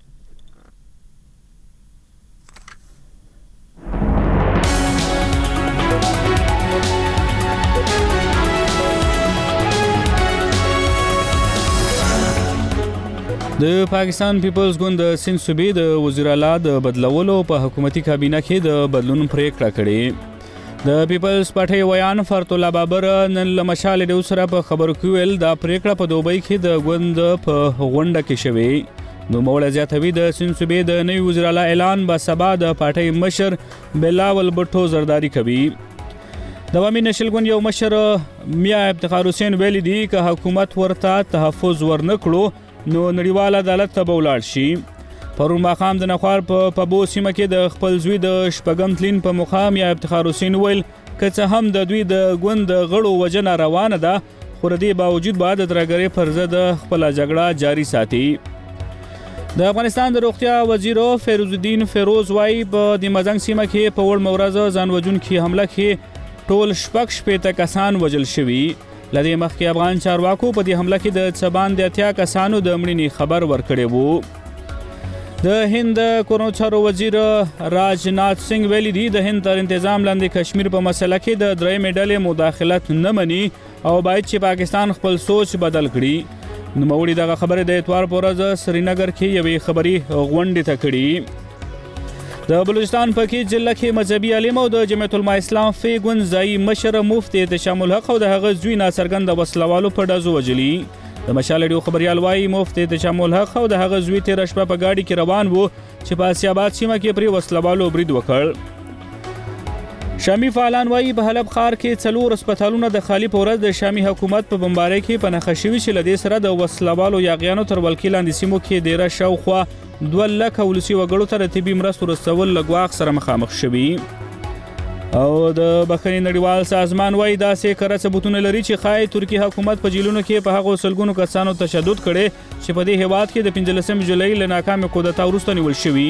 د پاکستان پیپلز ګوند د سند صوبې د وزیر اعلی د بدلولو په حکومتي کابینه کې د بدلون پریکړه کړې. د پیپلز پارټي ویان فرت الله بابر نن له مشال ډیو سره په خبرو کې ویل دا پریکړه په دوبۍ کې د ګوند په غونډه کې شوې. نو مولا زیاتوي د سند صوبې د نوي وزیر اعلی اعلان به سبا د پارټي مشر بلاول بټو زرداری کوي. د عوامي نشل ګوند یو مشر میا افتخار حسین ویلي دی چې حکومت ورته تحفظ ورنکړو نو نړیوال عدالت ته ولاړ شي. پرون ماښام د نخوار په پبو سیمه کې د خپل زوی د شپږم تلین په مقام یا افتخار حسین ویل که څه هم د دوی د ګوند غړو وجنه روانه ده خو د دې باوجود به د درګرې پر ضد خپل جګړه جاری ساتي. د افغانستان د روغتیا وزیر فیروز الدین فیروز وايي په د مزنګ سیمه کې په وړ مورزه ځان وژونکي حمله کې ټول شپږ شپېته کسان وژل شوي. لدې مخکې افغان چارواکو په دې حمله کې د څبان د اتیا کسانو د مړینې خبر ورکړی وو. د هند کورونو چارو وزیر راجنات سنگ ویلي دی د هند تر انتظام لاندې کشمیر په مسله کې د درېیمې ډلې مداخلت نه مني او باید چې پاکستان خپل سوچ بدل کړي. نوموړي دغه خبره د اتوار په ورځ سرینګر کې یوې خبري غونډې ته کړي. د بلوچستان په کې ضلع کې مذهبي عالم او د جمعیت العلماء اسلام فی ګوند ځایي مشر مفتي احتشام الحق او د هغه زوی ناڅرګند وسلوالو په ډزو وجلي. د مشال ډیو خبريال وايي مفتي احتشام الحق او د هغه زوی تیر شپه په گاډي کې روان وو چې په اسیاباد سیمه کې پری وسلوالو برید وکړ. شامی فعالان وايي په حلب ښار کې څلور هسپتالونه د خالی پورز د شامی حکومت په بمباری کې په نښه شوي چې لدې سره د وسلوالو یاغیانو تر ولکې لاندې سیمو کې ډیره شاوخوا دوه لکه ولسي وګړو ته د طبي مرستو رسول له ګواښ سره مخامخ شوي. او د بخښنې نړیوال سازمان وايي داسې کره ثبوتونه لري چې ښایي ترکي حکومت په جیلونو کې په هغو سلګونو کسانو تشدد کړي چې په دې هیواد کې د پنځلسم جولای له ناکامې کودتا وروسته نیول شوي.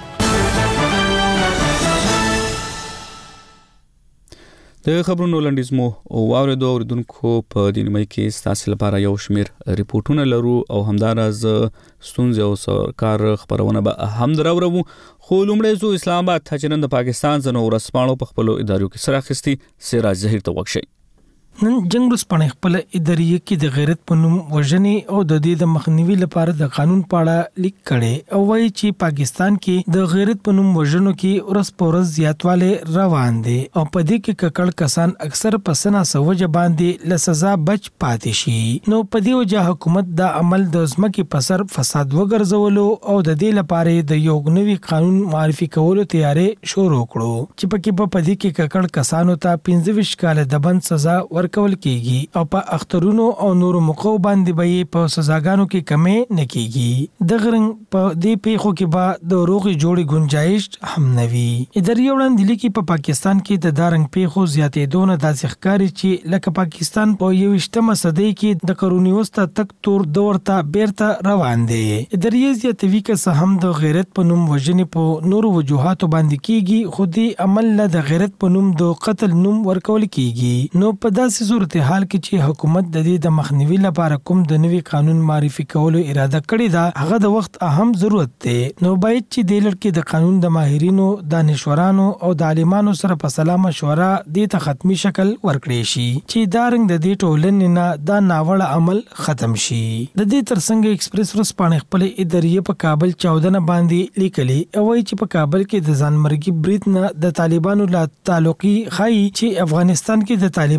د خبرونو لنډیز مو واورېدو اوریدونکو په دې نیمه کې ستاسو لپاره یو شمېر ریپورتونه لرو او همداراز ستونزې او سرکار خبرونه به هم دراوړو. خو لومړی زو اسلام آباد ته چې نن د پاکستان ځینو ورځپاڼو په خپلو ادارو کې سره اخیستي سراج ظهیر ته وکشي. نن جنگ ورځپاڼې خپل ادارې کې د غیرت په نوم وژنې او د دې د مخنیوي لپاره د قانون په اړه لیک کړي او وایي چې پاکستان کې د غیرت په نوم وژنو کې ورځ په ورځ زیاتواله روان دي او په دې کې ککړ کسان اکثر په سنا سوجه باندې له سزا بچ پاتې شي. نو په دې وجه حکومت د عمل د ځمکې په سر فساد وګرځولو او د دې لپاره د یو نوي قانون معرفي کولو تیارې شروع کړو چې پکې په دې کې ککړ کسانو ته پنځه ویشت کاله د بند سزا ورکول کیږي او په اخترونو او نورو موقعو باندې به په سزاګانو کې کمې نه کیږي. د غرنګ په دې پیښو کې به د روغي جوړي گنجائش هم نوي. اداري وړاندې لیکي په پاکستان کې د دارنګ پیښو زیاتې دونه داسې ښکاري چې لکه پاکستان په یوشتمه صدۍ کې د کرونی وسته تک تور دورته بیرته روان دي. اداري زیاتوي که هم د غیرت په نوم وژنې په نورو وجوهاتو باندې کیږي خو دې عمل له د غیرت په نوم د قتل نوم ورکول کیږي. نو په داسې صورت حال کې چې حکومت د دې د مخنیوي لپاره کوم د نوي قانون معرفي کولو اراده کړې ده هغه د وخت اهم ضرورت دی. نو باید چې د لړ کې د قانون د ماهرینو دانشورانو او د عالمانو سره په سلا مشوره دې ته ختمي شکل ورکړي شي چې دا رنګ د دې ټولنې نه دا ناوړه عمل ختم شي. د دې ترڅنګ ایکسپریس ورځپاڼې خپل ادارې په کابل چودنه باندې لیکلي او وایي چې په کابل کې د ځانمرګي برید نه د طالبانو لا تعلقي خای چې افغانستان کې د طالبانو نه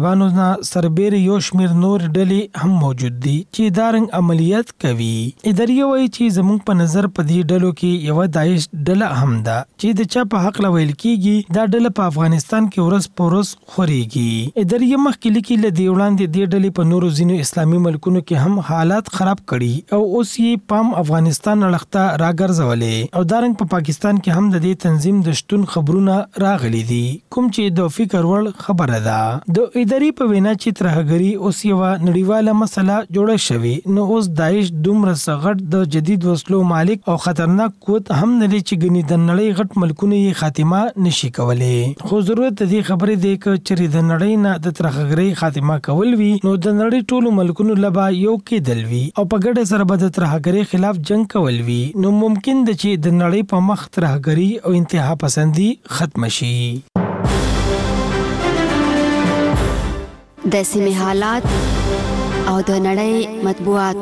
سربېر یو شمیر نور ډلې هم موجود دي چې دارنګ عملیات کوي. اداریه وایي چې زموږ په نظر په دې ډلو کې یو داعش ډله هم ده چې د چا په حق لویل کیږي دا ډله په افغانستان کې ورځ په ورځ خوريږي. اداریه مخکې لیکي له دې وړاندې دې ډلې په نورو ځینو اسلامي ملکونو کې هم حالات خراب کړي او اوس یې پام افغانستان اړخته راګرځولې او دارنګ په پاکستان کې هم د دې تنظیم د شتون خبرونه راغلي دي کوم چې د فکر وړ خبره ده. د اداري په وینا چې ترهګری اوس یو نړیواله مسله جوړه شوې نو اوس داعش دومره سغټ د جدید وسلو مالک او خطرناک قوت هم نه لري چې ګنې د نړۍ غټ ملکونه یې خاتمه نشي کولای. خو ضرورت د دې خبرې دی چې د نړۍ نه د ترهګری خاتمه کول وي نو د نړۍ ټولو ملکونو لبا یو کېدل وي او په ګډه سره به د ترهګری خلاف جنگ کول وي نو ممکن ده چې د نړۍ په مخ ترهګری او انتها پسندي ختم شي. د سیمې حالات او د نړۍ مطبوعات.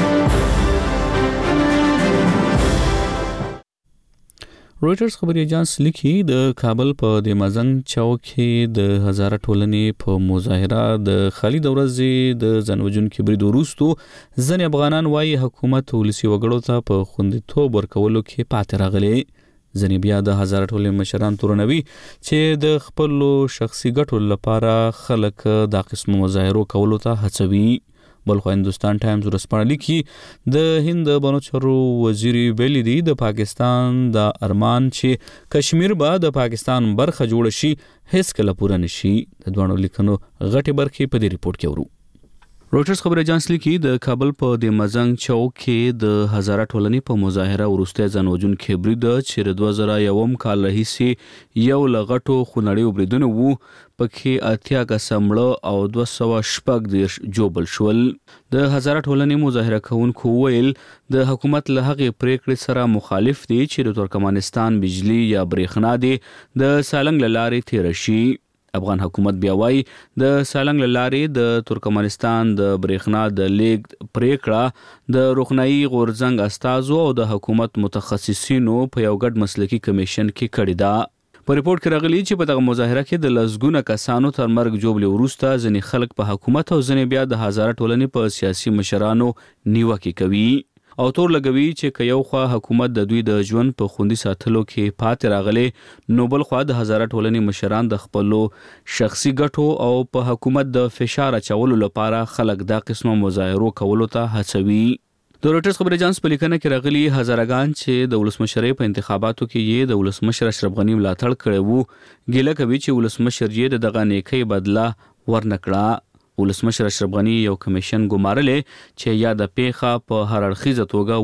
رويټرز خبري اژانس لیکي د کابل په د مزنګ چوک کې د هزاره ټولنې په مظاهره د خالد ورځې د ځنوجونکو برید وروسته ځنې افغانان وايي حکومت ولسی وګړو ته په خوندیتوب ورکولو کې پاتې راغلي. ځنې بیا د هزاره ټولنې مشران تورنوي چې د خپل شخصي ګټو لپاره خلک د قسم مظاهرو کولو ته هڅوي. بلخو هندوستان ټایمز ورسپانه لیکي د هند بنوچرو وزیر ویلي دی د پاکستان د ارمان چې کشمیر به د پاکستان برخه جوړ شي هیڅ کله پوره نشي. د دوه لیکنو غټي برخې په دې ریپورت کې ورو. رويټرز خبر اژانس لیکي د کابل په د مزنګ چوک کې د هزاره ټولنې په مظاهره ورسته ځنوجون کې برید چې دوه زره یوم کال راهیسې یو لغټو خونړیو بریدونه وو پکې اتیا کسمړه او دوه سوه شپږ دیرش جوبل شول. د هزاره ټولنې مظاهره کوونکو ویل د حکومت له هغې پریکړې سره مخالف دي چې د ترکمنستان بجلی یا برېښنا دی د سالنګ له لارې تیر شي. افغان حکومت بیا وايي د سالنګ له لارې د ترکمنستان د برېښنا د لیږد پریکړه د روغنایي غورځنګ استازو او د حکومت متخصصینو په یو ګډ مسلکي کمیشن کې کړې ده. په ریپورت کې راغلي چې په دغه مظاهره کې د لسګونه کسانو تر مرګ جوړې وروسته ځینې خلک په حکومت او ځینې بیا د هزاره ټولنې په سیاسي مشرانو نیوکې کوي او تور لګوي چې که یو خوا حکومت د دوی د ژوند په خوندي ساتلو کې پاتې راغلی نو بل خوا د هزاره ټولنې مشران د خپلو شخصي ګټو او په حکومت د فشار اچولو لپاره خلک دا قسمه مظاهرو کولو ته هڅوي. د رويټرز خبري اژانس په لیکنه کې راغلي هزارهګان چې د ولسمشرۍ په انتخاباتو کې یې د ولسمشر اشرف غنی ملاتړ کړی وو ګیله کوي چې ولسمشر یې دغه نیکۍ بدله ورنکړه. ولسمشر اشرف غنی یو کمیشن ګمارلې چې یا د پیښه په هر اړخیزه توګه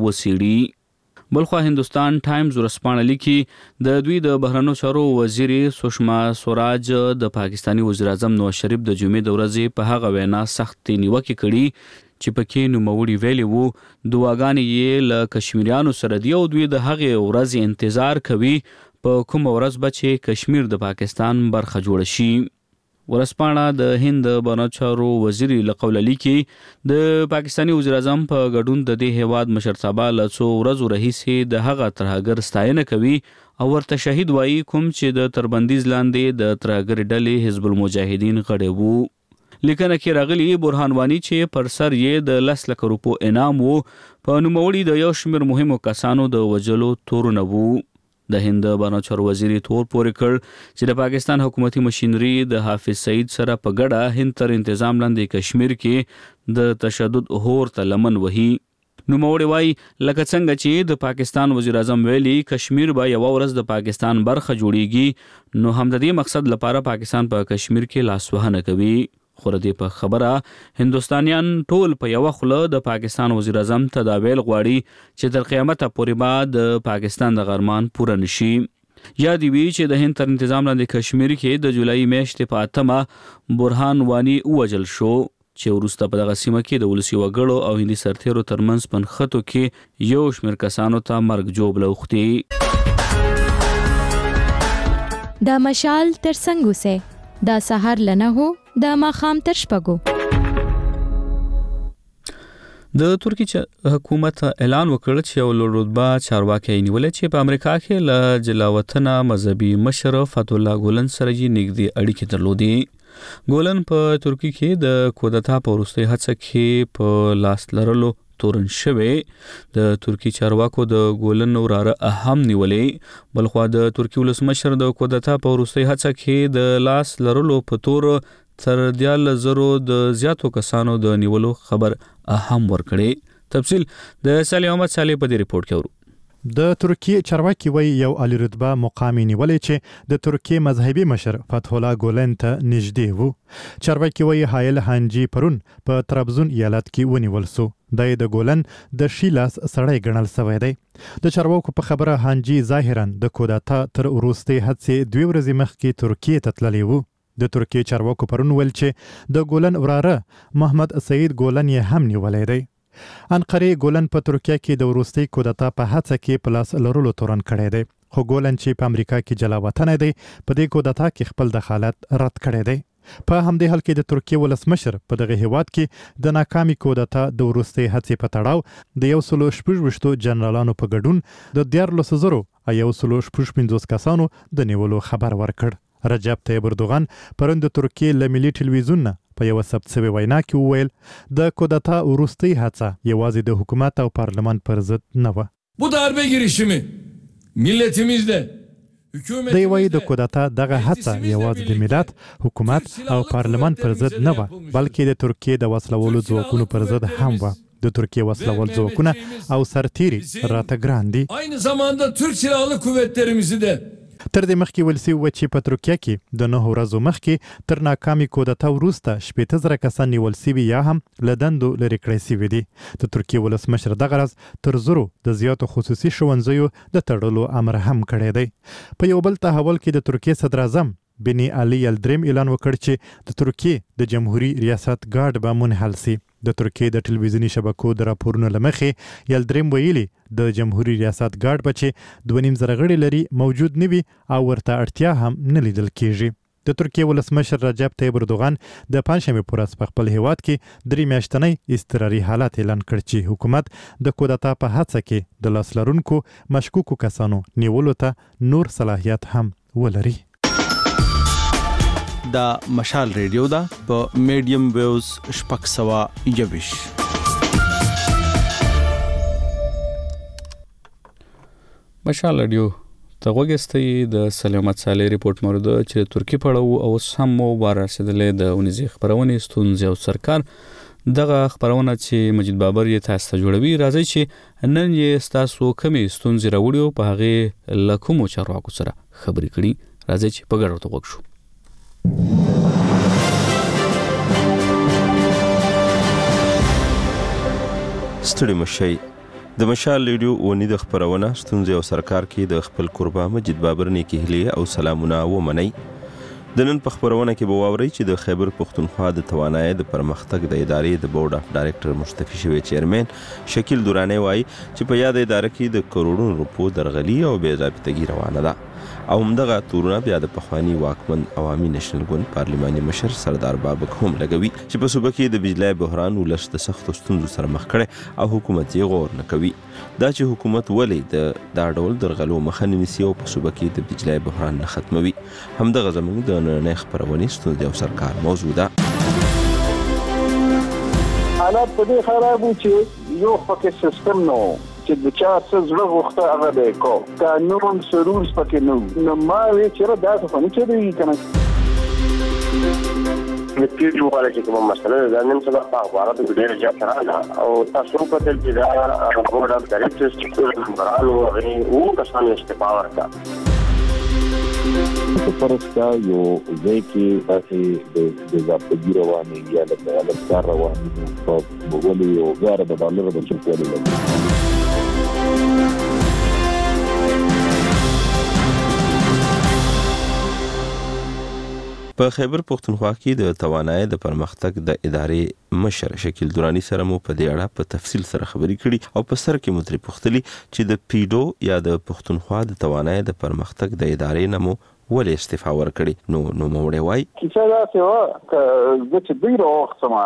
وسیړي. بلخو هندوستان ټایمز ورسپانه لیکي د دوی د بهرنیو چارو وزیر سوشما سوراج د پاکستانی وزیر اعظم نواز شریف د جمعې د ورځې په هغه وینا سخت نیوکه کړي چې پکې نوموړي ویلي وو دعاګانې یې له کشمیریانو سره دی او دوی د هغې ورځې انتظار کوي په کوم ورځ به چې کشمیر د پاکستان برخه جوړ شي. ورسپانه د هند بنوچرو وزیر لقول لیکي د پاکستانی وزیر اعظم په ګډون د دې هیواد مشرتابه له څو ورځو راهیسې د هغه ترهګر ستاینه کوي او ورته شهید وایي کوم چې د تربندیز لاندې د ترهګر ډلې حزب المجاهدین غړی وو. لیکنه کې راغلی برهان وانی چې پر سر یې د لس لک روپو انعام وو په نوموړي د یو شمېر مهمو کسانو د وجلو تورونه وو. د هند بنوچر وزیر تور پورې کړ چې د پاکستان حکومتي مشینری د حافظ سعید سره په ګډه هند تر انتظام لاندې کشمیر کې د تشدد هور ته لمن وهي. نوموړي وایي لکه څنګه چې د پاکستان وزیر اعظم ویلي کشمیر به یو ورځ د پاکستان برخه جوړیږي نو هم د دې مقصد لپاره پاکستان په پا کشمیر کې لاسوهنه کوي. خو د دې په خبره هندوستانیان ټول په یو خوله د پاکستان وزیر اعظم ته دا ویل غواړي چې تر قیامته پورې به د پاکستان د غرمان پوره نشي. یاد وی چې د هند تر انتظام لاندې کشمیر کې د جولای میاشتې په اتمه برهان وانی ووجل شو چې وروسته په دغه سیمه کې د ولسي وګړو او هندي سرتیرو ترمنځ پنخته کې یو شمېر کسانو ته مرګ جوړ لوختي. دا مشال تر څنګه سه دا سحر لنه هو د ماخام تر شپږو. د ترکی حکومت اعلان وکړ چې یو لوړ رتبه چارواکي نیولې چې په امریکا کې له جلاوطن مذهبي مشر فتح الله ګولن سره یې نږدې اړیکې درلودې. ګولن په ترکی کې د کودتا په وروستۍ هڅه کې په لاس لرلو تورن شوی. د ترکی چارواکو د ګولن وراره اهم نیولې، بلخوا د ترکی ولسمشر د کودتا په وروستۍ هڅه کې د لاس لرلو په تور تر دیارلس زرو د زیاتو کسانو د نیولو خبر اهم ورکړي. تفصیل د سالی احمد صالح په دې ریپورت کې ورو. د ترکیه چارواکي وایي یو عالی رتبه مقام نیولې چې د ترکیه مذهبي مشر فتح الله ګولن ته نږدې وو. چارواکي وایي هایل هانجی پرون په طرابزون ایالت کې ونیول سو. د د ګولن د شیلاس سړی ګڼل شوی دی. د چارواکو په خبره هانجی ظاهرا د کودتا تر وروستۍ هڅې دوه ورځې مخکې ترکیه ته تللی وو. د ترکیه چارواکو پرون ویل چې د ګولن وراره محمد سعید ګولن یې هم نیولی دی. انقره ګولن په ترکیه کې د وروستي کودتا په هڅه کې پلاس لرلو تورن کړی دی، خو ګولن چې په امریکا کې جلا وطن دی په دې کودتا کې خپل دخالت رد کړی دی. په همدې حال کې د ترکیه ولسمشر په دغه هیواد کې د ناکامي کودتا د وروستي هڅې په تړاو د یو سلو شپږ ویشتو جنرالانو په ګډون د دیارلس زرو یو سلو شپږ پنځوس کسانو د نیولو خبر ورکړ. رجب طیب اردوغان پرون د ترکیه له ملي ټلویزیون په یو ثبت شوی وینا کې وویل د کودتا وروستۍ هڅه یوازې د حکومت او پارلمان پر ضد نه و. Bu darbe girişimi milletimizde دی وایي د کودتا دغه هڅه یوازې د ملت، حکومت او پارلمان پر ضد نه و، بلکې د ترکیه د وسلوالو ځواکونو پر ضد هم و. د ترکیه وسلوال ځواکونه او سرتیري راته ګران دي. aynı zamanda Türk Silahlı Kuvvetlerimizi de تر دې مخکې ویل سوي وه چې په ترکیه کې د نهو ورځو مخکې تر ناکامي کودتا وروسته شپېته زره کسان نیول سوي یا هم له دندو لرې کړی سوي دي. د ترکیه ولسمشر دغه ورځ تر زرو د زیاتو خصوصي ښوونځیو د تړلو امر هم کړی دی. په یو بل تحول کې د ترکیه صدر اعظم بني علي یلدریم اعلان وکړ چې د ترکیه د جمهوریت ریاست ګارد به منحل سي. د ترکیه د ټلویزیوني شبکو د راپورونو له مخې یلدریم ویلي د جمهوریت ریاست ګارد به چې دوه نیم زره غړي لري موجود نه وي او ورته اړتیا هم نه لیدل کیږي. د ترکیه ولسمشر رجب طیب اردوغان د پنځشنبې په ورځ په خپل هیواد کې درې میاشتنی اضطراري حالت اعلان کړ چې حکومت د کودتا په هڅه کې د لاس لرونکو مشکوکو کسانو نیولو ته نور صلاحیت هم ولري. دا مشال ریډیو دا په میډیم ویوز شپږ سوه یوویش. مشال ریډیو ته غوږ د سلامت صالح ریپورت مورد چې ترکی پړو او سم مو بار رسیدلې د اونیزې خبرونه ستونزې او سرکار دغه خبرونه چې مجید بابر یې تاسو ته جوړوي. راځي چې نن یې تاسو کمی ستونزې راوړیو په هغه لکومو چارواکو سره خبرې کړي. راځي چې په ګډه وغږ شو. ستړي مشي د مشال ریډیو ونی د خبرونه ستونزې او سرکار کې د خپل قربا مجید بابر نیکی هلي او سلامونه ومني. د نن په خبرونه کې به واورئ چې د خیبر پښتونخوا د توانایي د پرمختګ د ادارې د بورډ اف ډایرکټر مستفي شوی چیرمن شکیل دورانی وایي چې په یاد اداره کې د کروڑونو روپو درغلي او بې ضابطګي روانه ده او همدغه تورونه بیا د پخواني واکمن عوامي نېشنل ګوند پارلماني مشر سردار بابک هم لګوي چې په صوبه کې د بجلی بحران ولس د سختو ستونزو سره مخ کړي او حکومت یې غور نه کوي. دا چې حکومت ولې د دا ډول درغلو مخه نه نیسي او په صوبه کې د بجلی بحران نه ختموي، همدغه زموږ د نننۍ خپرونې ستونزې او سرکار موضوع ده. حالات په دې خراب و چې یو پکې سیستم نو چې د چا څه زړه غوښته هغه به یې کو، قانون سرورز پکې نه و. نو ما ویل چې دا څه نه کېدی که نه د پیټو والا چې کومه مسله ده نن سبا په اخباراتو کې ډېره زیاته راغله او تاسو هم کتل چې دا بورډ اف ډایرکټرز چې ټول ممبران وو هغې اووه کسانو استعفا ورکړه. فرض کا یو ځای کې داسې د ضابطګي روانې یا د غلط کار روانې په ولې یو زره د ډالرو د چوکوالي لګي. په خیبر پښتونخوا کې د توانایي د پرمختګ د ادارې مشر شکیل دورانی سره مو په دې اړه په تفصیل سره خبرې کړي او په سر کې مو ترې پوښتلي چې د پیډو یا د پښتونخوا د توانایي د پرمختګ د ادارې نه مو ولې استعفا ورکړي. نو نو موړی وای کیسه داسې وه که زه چې دوی راوغوښتم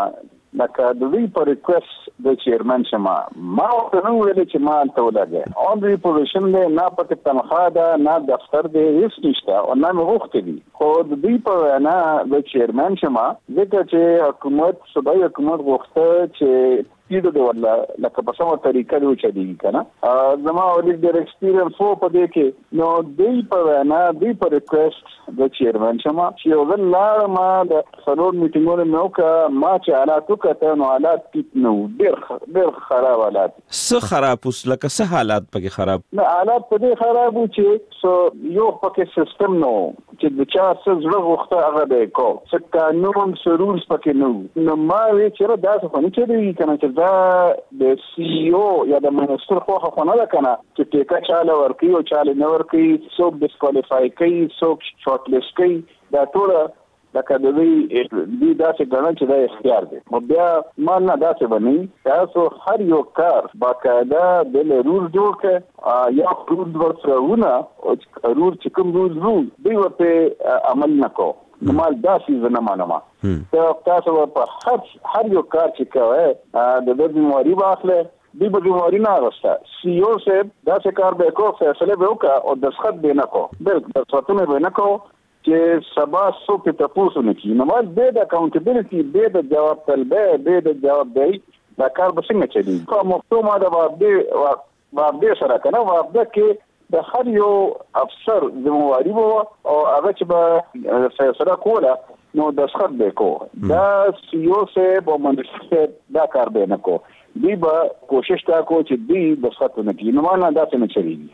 لکه د دوی په ریکوست د چیرمن شما ما ورته نو ویل چې ما ته ولګي اون ریپوزیشن له نه پکې تنخواه ده نه دفتر دی هیڅ نشته او نه مې غوښتي دي خو د دوی په وینا د چیرمن شما ځکه چې حکومت صوبایي حکومت غوښته چې پیډو دی ولا لکه په سمه طریقه دی چلیږي کنه زما ولې ډېر ایکسپیرینس وو په دې کې نو دوی په وینا دوی په ریکوست د چیرمن شما چې یو ځل لاړم ما د څلور میټینګونه مې وکړه ما چې حالات وکړه نو حالات ټیټ نه وو ډېر ډېر خراب حالات څه خراب اوس لکه څه حالات پکې خراب نه حالات په دې خراب وو چې سو یو پکې سیستم نو چې د چا څه زړه غوښته هغه به کو څه قانون سرورز پکې نو نو ما وی چې دا څه نه چلیږي کنه چې دا د سی او یا د منستر خو خو نه ده کنه چې ټیکا چاله ورکی او چاله نه ورکی څوک ډیسکوالیفای کوي څوک شارټ لیست کوي دا ټول لکه د دې دې داسې ګڼل چې دا اختیار دی نو بیا ما نه داسې بنئ تاسو هر یو کار باقاعده د رول جوړ کړئ یا رول ورسره ونه او رول چې کوم رول رول دوی ورته عمل نه کو نو مال داسې نه مانما ته تاسو په هر هر یو کار چې کوئ د دې بیماری واخلئ دی به بیماری نه راځه سی او صاحب داسې کار به کو فیصله به وکړه او دستخط به نه کو بلکې دستخطونه به نه کو چې سبا څوک ته پوښتنه نه کی نو مال به د اکاونټیبিলিټي به د جواب طلبه به د جواب دی دا کار به څنګه چلی کوم مختومه د وابده وابده سره کنه وابده کې د هر یو افسر ذمہواری وو او هغه چې به فیصله کوله نو دستخط به کو دا سی او صاحب او منشي دا کار به نه کو دی به کوشش تا کو چې دی دستخط نه کی نو معنا دا څه نه چلیږي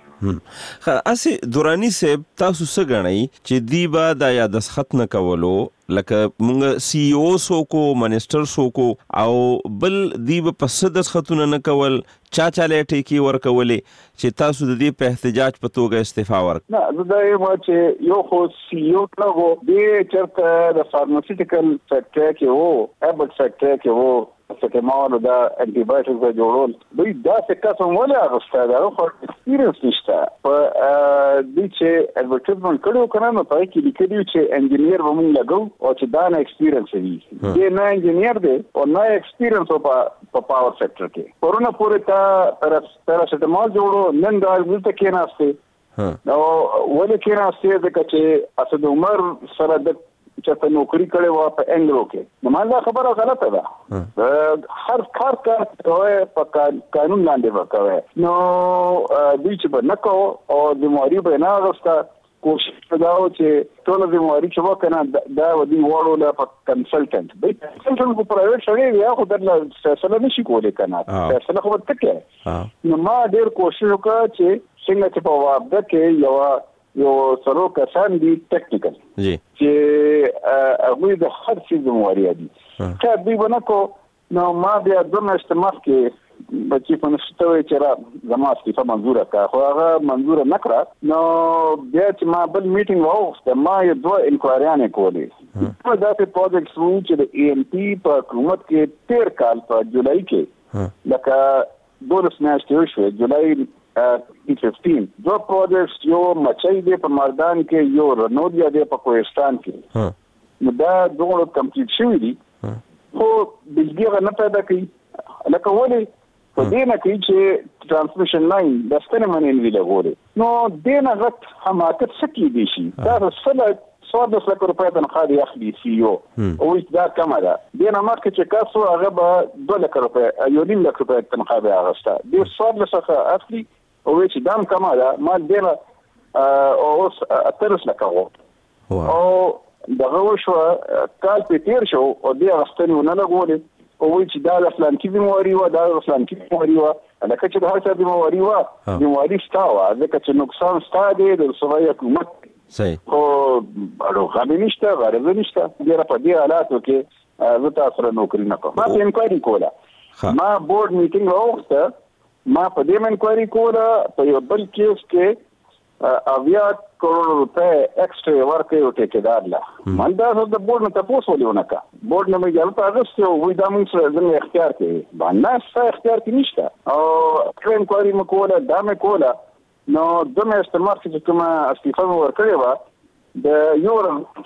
اسی دورانی صاحب تاسو څه غنئ چې دی به دا یا دستخط نه کولو لکه مونږ سی او سو کو منسٹر سو کو او بل دی به پس دستخطونه نه کول چا چاله ټیکی ورکولې چې تاسو د دې په احتجاج په توګه استعفا ورک نه دا یو چې یو خو سی او کلو دی چرته د فارماسیوټیکل سیکټر کې وو ایبټ سیکټر کې وو چې ماونو دا انټي بایوټیک به جوړول دوی دا څه قسم ولا غوښته دا خو ایکسپیرینس نشته په دې چې ایڈورټایزمنت کړو کنه نو پای کې لیکلي چې انجینیر ومن لګو او چې دا نه ایکسپیرینس وي دې نه انجینیر دی او نه ایکسپیرینس په په پاور سیکټر کې کورونا پورې تا پیراسټامول جوړو نن دا ولته کې ناشته نو ولې کې ناشته د کچې اسد عمر سره د چې نوکری کړي وا په انګلو کې نو مالا خبره غلطه ده هر کار کار کوي په قانون لاندې وکوي نو دوی چې په نکو او د موري به نه غوښته کوشش وکاو چې ټول د موري چې وکنه دا ودی وړو له کنسلټنټ به کنسلټنټ په پرایویټ شوی یا خو درله فیصله نشي کولای کنه فیصله خو تکه نو ما ډیر کوشش وکړ چې څنګه چې په وابده کې یو یو سرو کسان دي ټیکنیکل جی چې هغه د هر څه ذمہواری دي که دوی ونکو نو ما بیا د مستمخ کې بچی په نشټوي چې را زما استعفا منزور کړه خو هغه منزور نه کړه نو بیا چې ما بل میټینګ واوسته ما یو دوه انکوایریانه کولې په داسې پروجیکټس وو چې د ای ام پی په حکومت کې تیر کال په جولای کې لکه دولس میاشتې شوې جولای پنځه دو پروجیکټس یو مچای دی په مردان کې یو رنودیا دی په کوهستان کې نو دا دوه کمپلیټ شوی دي خو بجلی نه پیدا کوي لکه ولې په دې نه کې چې ترانسمیشن لاین د ستنې منې نه لګوري نو دې نه غت حماقت سکی دي شي دا سره څوارلس لک روپۍ تنخواه دی اخلي سی او او دا کمه ده دې نه مخکې چې کاسو هغه به دوه لک روپۍ یو نیم لک روپۍ تنخواه به اخسته دې څوارلس څخه اخلي او چې دام کما ده ما دینه او اوس اترس لکه او دغه شو کال په تیر شو او دې غستنی ونه لګولې او چې دا د فلان کې بیماری و دا د فلان کې بیماری و لکه چې د هر څه بیماری و بیماری ستاوه ځکه چې نقصان ستا دی د صوبایي حکومت صحیح او اړو غوښنه نشته غرض نشته ډیر په دې حالاتو کې زه تاسو سره نوکری نه کوم ما انکوایري کوله ما بورډ میټینګ راوخته ما په دې انکوایري کوله په یو بل کیس کې اویا کروڑ روپے ایکسټرا ورکې او ټیکدار لا من دا د بورډ نه تاسو ولونه کا بورډ نه مې ځل تاسو وې دا موږ سره زموږ اختیار کې باندې څه اختیار کې نشته او انکوایري مې کوله دا مې کوله نو دمه استعمال چې کومه استعفا ورکړې و د یو کې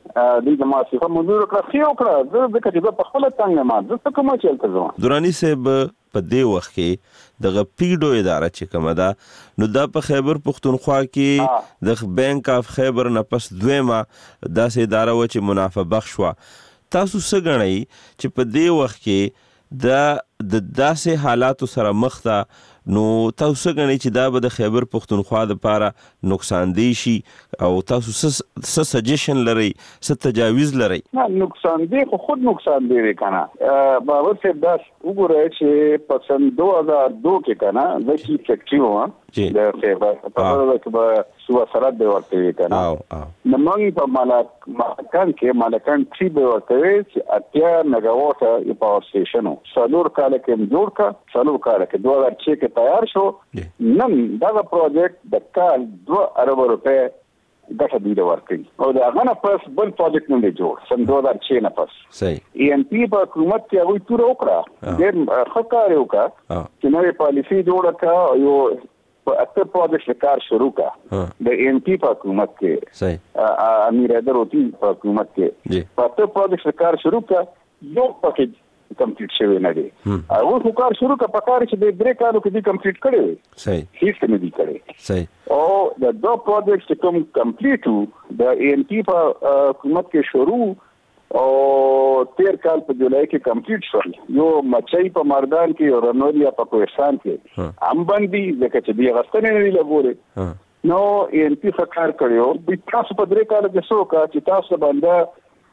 د جماعت منظور کړ خو کړ زه د کچې په خپل څنګه ما زه کوم چې تل زما درانی صاحب په دې وخت کې د پیډو اداره چې کومه ده نو دا په خیبر پختونخوا کې د بانک اف خیبر نه پس دویمه داسې اداره و چې منافع بخش و. تاسو څه ګڼئ چې په دې وخت کې دا د داسې حالاتو سره مخ ده نو تاسو څه ګڼئ چې دا به د خیبر پختونخوا دپاره نقصان دی شي او تاسو څه سجیشن لرئ څه تجاویز لرئ؟ نه نقصان دی خو خود نقصان دی دی که نه بابر صاحب دا وګورئ چې په سن دو هزار دو کې که نه زه چې فیکټري وم د خیبر په هغه کې به صوبه سرحد به ورته وي که نه نو موږ په مالکان کې مالکان تري به ورته وي چې اتیا میګاواټه یو پاور سټیشن و څلور کاله کې هم جوړ کړه څلور کاله کې دوه هزار چې کې تیار شو نن دغه پروجیکټ د کال دوه اربه روپۍ ګټه دوی ته ورکړي او د هغه نه پس بل پروجیکټ نه دی جوړ سن دوه هزار چې نه پس صحیح ای ان پی په حکومت کې هغوی توره وکړه ډېر ښه کار یې وکړه چې نوې پالیسي جوړه کړه یو په اته پروجیکټ کار شروع کړه د ای ان پی په حکومت کې صحیح امیر حیدر اوتی په حکومت کې په اته پروجیکټ کار شروع کړه یو پکې کمپلیټ شوی نه دی او خو کار شروع کا پکار چې د درې کالو کې دی کمپلیټ کړي وي صحیح هیڅ نه دی کړي صحیح او د دوه پروجیکټ چې کوم کمپلیټ وو د ای ان پی په حکومت کې شروع او تیر کال په جولای کې کمپلیټ شول یو مچای په مردان کې او رنوریا په کوهستان کې ام باندې ځکه چې دی غستنه نه لګوري نو ای ان پی ښه کار کړو د تاسو په درې کال کې څو کا چې تاسو باندې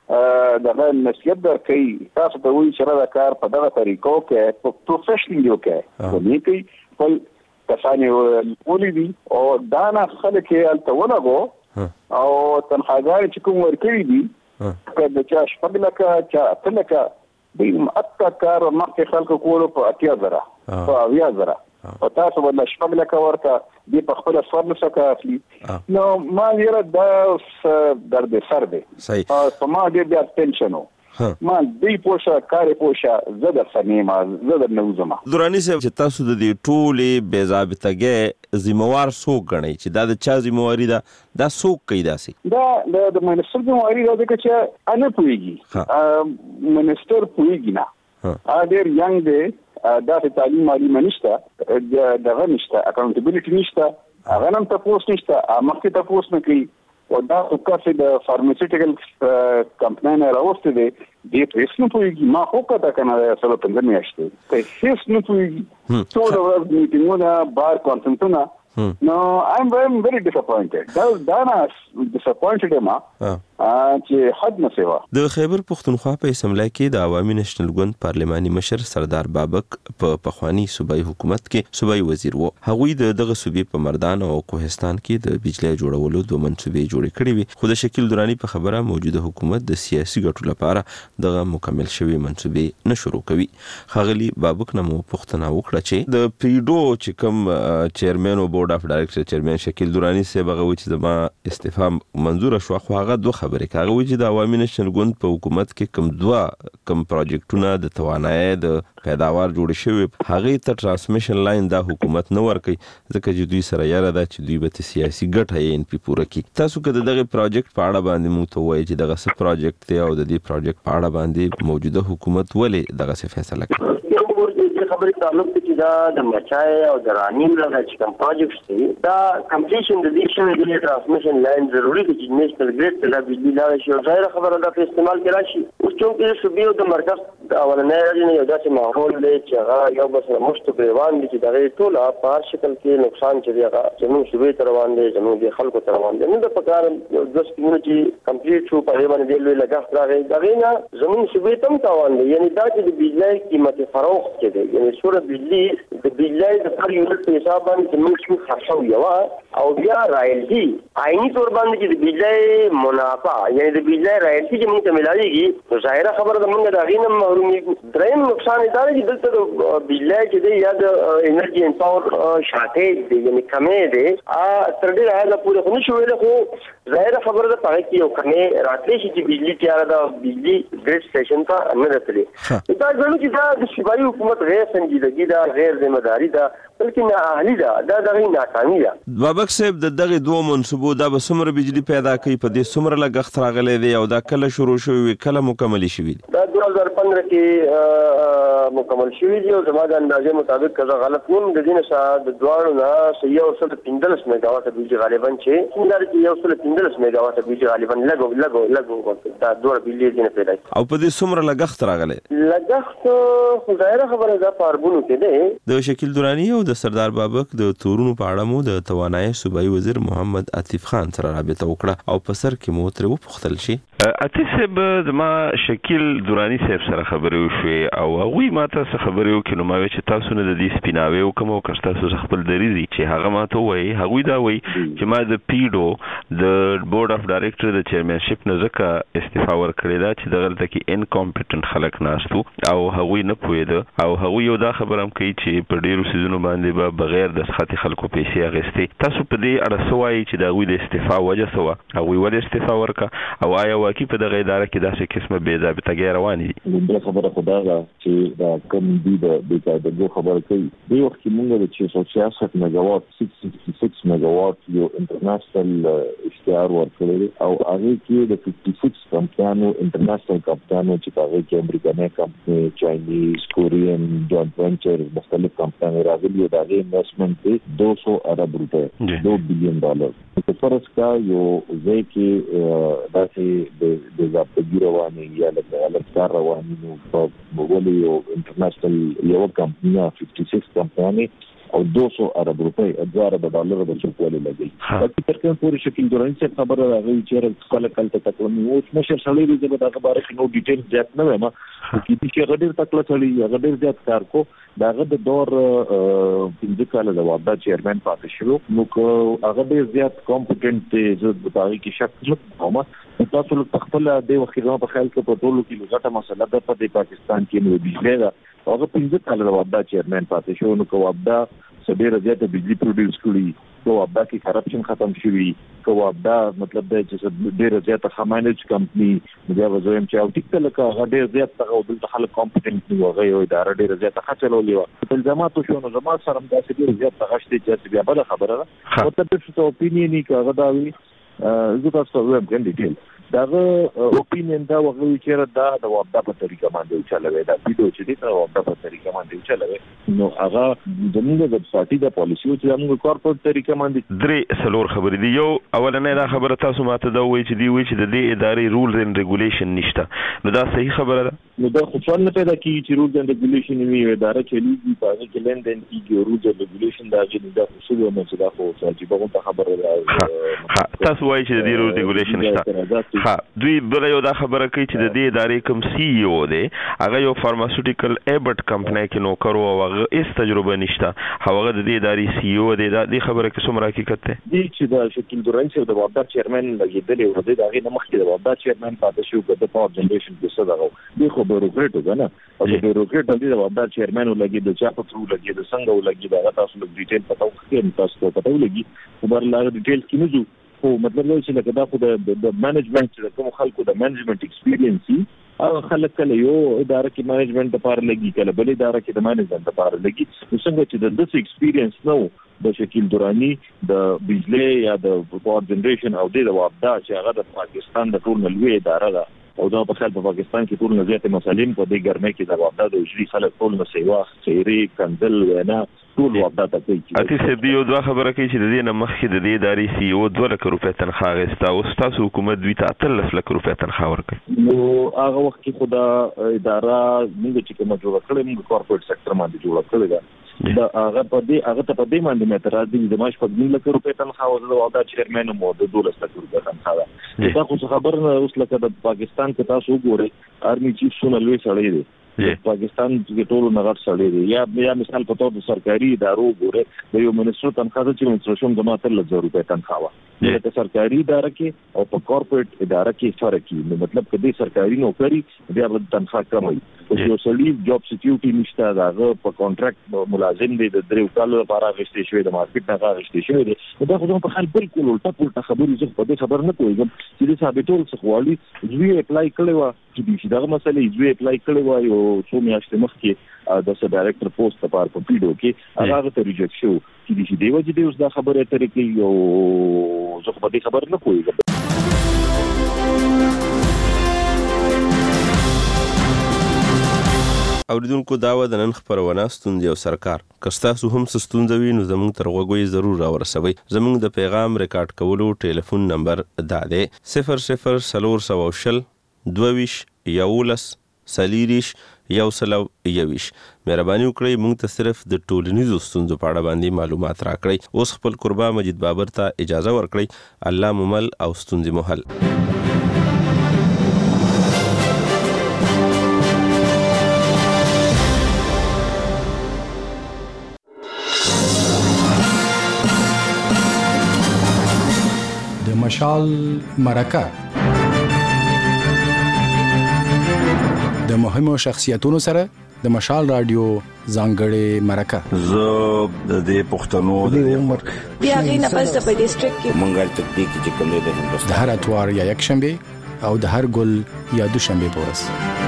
دغه نصیحت درکړي تاسو ته وایي چې دا کار په دغه طریقو کې په پروفیشنل یو کې په نیکي خپل کسان یې ولې دي او دا نه خلک یې هلته ولګو او تنخواګانې چې کوم ورکړي دي که د چا شپږ لکه چا اته لکه دوی اته کار مخکې خلکو کولو په اتیا زره په اویا زره او تاسو باندې شپږ لکه ورته دی په خپل سر څخه اخلي نو ما یې دا درد سر دی صحیح په ما دې بیا ټینشن ما دی پوښه کار پوښه زده سمېما زده نوزما درانی صاحب چې تاسو د دې ټولې بې ضابطګۍ ذمہوار څوک ګڼئ چې دا د چا ذمہواري ده دا څوک کوي داسې دا د منسټر ذمہواري ده ځکه چې نه پوهېږي منسټر پوهېږي نه ډېر ینګ دی داسې تعلیم مالي نشته دغه نشته اکاونټیبلیټي نشته هغه هم تپوس نشته مخکې تپوس نه کوي او دا خو کاسې د فارماسیوټیکل کمپنۍ نه راوستی دی دې په هېڅ نه پوهېږي ما خو کته که نه سلو پنځه میاشتې په هېڅ نه پوهېږي ټوله ورځ میټینګونه بار کانفرنسونه نو آی ایم ویری ویری ډیساپوینټډ دا دا نه ډیساپوینټډ یم چې حد نه سیوا. د خیبر پختونخوا په اسمبلی کې د عوامي نېشنل ګوند پارلماني مشر سردار بابک په پخوانی صوبایي حکومت کې صوبایي وزیر وو. هغوی د دغه صوبې په مردان او کوهستان کې د بجلی جوړولو دوه منصوبې جوړې کړې وي خو د شکیل درانی په خبره موجوده حکومت د سیاسي ګټو لپاره دغه مکمل شوی منصوبې نه شروع کوي. ښاغلي بابک نه مو پوښتنه وکړه چې د پیډو چې کوم چیرمن او بورډ اف ډایرکټر چیرمن شکیل درانی صاحب هغه وایي چې زما استعفا منظوره شوه خو هغه دوه خبرې کوي. هغه وایي چې د عوامي نېشنل ګوند په حکومت کې کوم دوه کوم پروجیکټونه د توانایي د پیداوار جوړ شوی هغه ته ترانسمیشن لاین دا حکومت نه ورکوي ځکه چې دوی سره یاره ده چې دوی به سیاسي ګټه یې ان پی پوره کړي. تاسو که د دغه پروجیکټ په اړه باندې موږ ته وایي چې دغه څه پروجیکټ دی او د دې پروجیکټ په اړه باندې موجوده حکومت ولې دغه څه فیصله کوي؟ خبرې تعلق دی چې دا د مچای او د رانیم لږه چې کوم پروجیکټ دی دا کمپلیشن د دې شوی د ترانسمیشن لاین ضروري دی چې نېشنل ګریډ ته د بجلی لاره شي او ظاهره خبره ده په استعمال کې راشي. اوس چونکې صوبې او د مرکز د اولنۍ راځي یو داسې ماحول دی چې هغه یو بل سره مشت ګریوان دي چې دغه ټوله په هر شکل کې نقصان چې دی هغه زموږ صوبې ته روان دی زموږ د خلکو ته روان دی. نو د پکار دوه سکیمونه چې کمپلیټ شو په دې باندې لوی لګښت راغی دغه نه زموږ صوبې ته هم تاوان دی یعنی دا چې د بجلی قیمت فروخت کې دی یعنی سوره بجلی د بجلی د هر یونټ په حساب باندې چې موږ څو خرڅو یو او بیا رایلټي عیني تور باندې چې د بجلی منافع یعنی د بجلی رایلټي چې موږ ته ملایږي نو ظاهره خبره ده موږ د هغې نه محروم یو. دریم نقصان دا دی چې دلته د بجلی چې دی یا د انرژي ان پاور شارټیج دی یعنی کمې دی تر ډېره حده پورې خو نشو ویلی خو ظاهره خبره ده په هغې کې یو کمې راتلی شي چې بجلي تیاره ده بجلي ګریډ سټیشن ته نه رسلې. دا ګڼو چې دا د صوبایي حکومت غیر سنجیدګي ده غیر ذمہ داری ده بلکې نااهلي ده دا دغه ناکامي ده. بابک شپږ صاحب د دغه دوه منصوبو دا به څومره بجلی پیدا کوي په دې څومره لګښت راغلی دی او دا کله شروع شوی کله مکمل شوی دا دوه هزار پندرہ کې مکمل شوی دی او زما د اندازې مطابق که غلط نیم د دې نه د دواړو نه یو سل پنځلس میگاواټ بجلی غالبا چې څنګه کې یو سل پنځلس میگاواټ بجلی غالبا لګو لګو لګو دا دوه بجلی دی نه پیدا او په دې څومره لګښت راغلی لګښت خو ظاهره خبره ده په اربونو کې دی. د شکیل درانی او د سردار بابک د تورونو په اړه مو د توانایي صوبایي وزیر محمد عطیف خان سره رابطه وکړه او په سر کې مو ترې وپوښتل شي. عطیف صاحب زما شکیل درانی صاحب سره خبرې وشوې او هغوی ماته څه خبرې وکړې نو ما ویل چې تاسو نه د دې سپیناوی وکړم او که ستاسو خپل دریځ چې هغه ماته ووایي هغوی دا وایي چې ما د پیډو د بورډ اف ډایرکټر د چیرمنشپ نه ځکه استعفا ورکړې ده چې دغلته کې انکامپیټنټ خلک ناست وو او هغوی نه پوهېده او هغوی یو دا خبره هم کوي چې په ډېرو څیزونو باندې به بغیر د سخاتي خلکو پیسې اخیستې. تاسو په دې اړه څه وایي چې د هغوی د استعفا وجه څه وه هغوی ولې استعفا ورکړه او آیا واقعي په دغه اداره کې داسې قسمه بې ضابطګۍ روانې دي؟ لومړۍ خبره خو دا ده چې دا کوم دي د بېقاعدګۍ خبره کوي. دې وخت کې موږ د چې سو چھیاسټ میگاواټ سکس سکسټي سکس میگاواټ یو انټرنیشنل اشتهار ورکړی دی او هغې کې د ففټي سکس کمپنیانو انټرنیشنل کمپنیانو چې په هغې کې امریکاني کمپنۍ چاینیز کورین جوائنٹ وینچر مختلف کمپنیانې راغلي او د هغې انویسټمنټ دی دو سو ارب روپۍ دو بلین ډالر. که فرض کا یو ځای کې داسې د ضابطګي روانې یا لکه غلط کار روانې نو په ولې یو انټرنیشنل یوه کمپنۍ ففټي سکس کمپنیانې او دو سو ارب روپۍ دوه ارب ډالر به څوک ولې لګوي. باقي تر کومه پورې شکیل دراني صاحب خبره راغلې چې خپله کلته تکړه اوس مشر سړی دی زه به دغه باره کې نو ډیټیل زیات نه وایم خو کیدای شي هغه ډېر تکړه سړی هغه ډېر زیات کار کو د هغه د دور پنځه کاله د وابدا چیرمن پاتې شو نو که هغه ډېر زیات کمپیټنټ دی زه په هغې کې شک نه کوم. تاسو له خپله دې وخت کې زما په خیال کې په ټولو کې غټه مسله ده په دې پاکستان کې نو بجلی ده هغه پنځه کاله د وابدا چیرمن پاتې شو نو که وابدا څه ډېره زیاته بجلی پروډیوس کړي که وابدا کې کرپشن ختم شوي که وابدا مطلب دی چې ډېره زیاته ښه مینج کمپني نو بیا به زه وایم چې او ټیک ته لکه هغه ډېر زیات دغه دلته خلک کمپیټنټ نه وو هغه یو اداره ډېره زیاته ښه چلولې وه په الزاماتو شو نو زما سره هم داسې ډېر زیات دغه شته چې بیا بله خبره ده مطلب څه اوپینین یې که هغه دا وي زه تاسو ته وایم ګڼ ډیټیل دغه اوپینین دا وغوي چې دا د وابدا په طریقه باندې وچلوي دا پیډو چې دی دا وابدا په طریقه باندې وچلوي نو هغه زموږ د پارټي د پالیسي او چې موږ کارپوریټ طریقه باندې درې څلور خبرې دي. یو اولنې دا خبره تاسو ماته دا وایي چې دی وایي چې د دې ادارې رولز اینډ ریګولیشن نشته نو دا صحیح خبره ده نو دا خو څوال نه پیدا کیږي چې رولز اینډ ریګولیشن وي اداره چلیږي په هغه کې لیندین کیږي رولز اینډ ریګولیشن دا چې دا خو څه نه چې دا خو چې به خبره ده تاسو وایي چې د دې رولز ریګولیشن نشته. ها دوی بل یو دا خبره کوي چې د دې ادارې کوم سی ای او دی هغه یو فارماسوټیکل ایبټ کمپنۍ کې نوکر او هغه هیڅ تجربه نشته هغه د دې ادارې سی ای او دی دا دې خبره کې څومره حقیقت دی؟ دی چې د شکیل دراني صاحب د وابدا چیرمن لګېدلی و دی د هغې نه مخکې د وابدا چیرمن پاتې شو که د پاور جنریشن کې څه دغه دی خو بیروکریټ و که نه او د بیروکریټ هم دی د وابدا چیرمن ولګېد چا په ترو ولګېد څنګه ولګېد هغه تاسو لږ ډیټیل پته وکړئ تاسو ته پته ولګي خو بهرحال هغه ډیټیل کې نه ځو خو مطلب دا چې لکه دا خو د منیجمنټ چې د کومو خلکو د منیجمنټ ایکسپیرینس وي هغه خلک کله یو اداره کې منیجمنټ لپاره لګي کله بل اداره کې د منیجمنټ لپاره لګي نو څنګه چې د داسې ایکسپیرینس نه و د شکیل دراني د بجلی یا د پاور جنریشن او د وابدا چې هغه د پاکستان د ټول لوی اداره ده او دا په خپل په پاکستان کې ټول زیاتې مسالې په دې ګرمۍ کې د وابدا د اجري خلک ټول نو سیوا خیري کندل وینا ټول وابدا ته کوي. اته سه دی یو دوه خبره کوي چې د دې نه مخکې د دې ادارې سی او دوه لک روپۍ تنخواه اخیسته او ستاسو حکومت دوی ته اتلس لک روپۍ تنخواه ورکوي. نو هغه وخت کې خو دا اداره موږ چې کومه جوړه کړې موږ کارپوریټ سکتر باندې جوړه کړې ده دا هغه په دې هغه ته په دې باندې مې اعتراض دي د ماش په دې لک روپۍ تنخواه د وابدا چیرمن مو د دولس لک روپۍ تنخواه دا خو خبر نه اوس لکه د پاکستان کې تاسو وګورئ آرمي چیف سونه لوی سړی دی پاکستان کې ټولو نه غټ سړی دی یا یا مثال په توګه د سرکاري ادارو ګوره د یو منسټر تنخواه چې منسټر شوم د ماته لږ روپۍ تنخواه د سرکاري اداره کې او په کارپوریټ اداره کې فرق دی مطلب کدي سرکاري نوکری بیا د تنخواه کم وي او یو سړی جاب سکیورټي نشته داغه په کانټراکټ ملازم دی د درې کالو لپاره غشتي شوی د مارکیټ نه غشتي شوی دی دا خو په خپل بالکل الټا پلټه خبرې زه په دې خبر نه کوم چې د ثابتول څه غواړي زوی اپلای کړی و چې دغه مسلې زوی اپلای کړی و یو څو میاشتې مخکې د سب ډایریکټر پوسټ لپاره په پیډو کې هغه ته ریجیکټ شو چې د دې وجې د اوس دا خبره ترې کوي او زه په دې خبر نه پوهیږم. اوریدونکو دا و د نن خبرونه ستونزې او سرکار که ستاسو هم څه ستونزه وي نو زموږ تر غوږو یې ضرور راورسوئ. زموږ د پیغام ریکارډ کولو ټلیفون نمبر دا دی صفر صفر څلور سوه شل دوه ویشت یولس څلېرویشت یو سل او یوویشت. مهرباني وکړئ موږ ته صرف د ټولنیزو ستونزو په اړه باندې معلومات راکړئ. اوس خپل قربا مجید بابر ته اجازه ورکړئ. الله مو مل او ستونزې مو حل. مشال مرکه د مهمو شخصیتونو سره د مشال رادیو ځانګړې مرکه. زه د دې پښتنو د عمر بیا غي نه پس په ډیسټریکټ کې مونږه تکتیک چې کوم د هندوستان د هر اتوار یا یک شنبه او د هر ګل یا دوشنبه پورس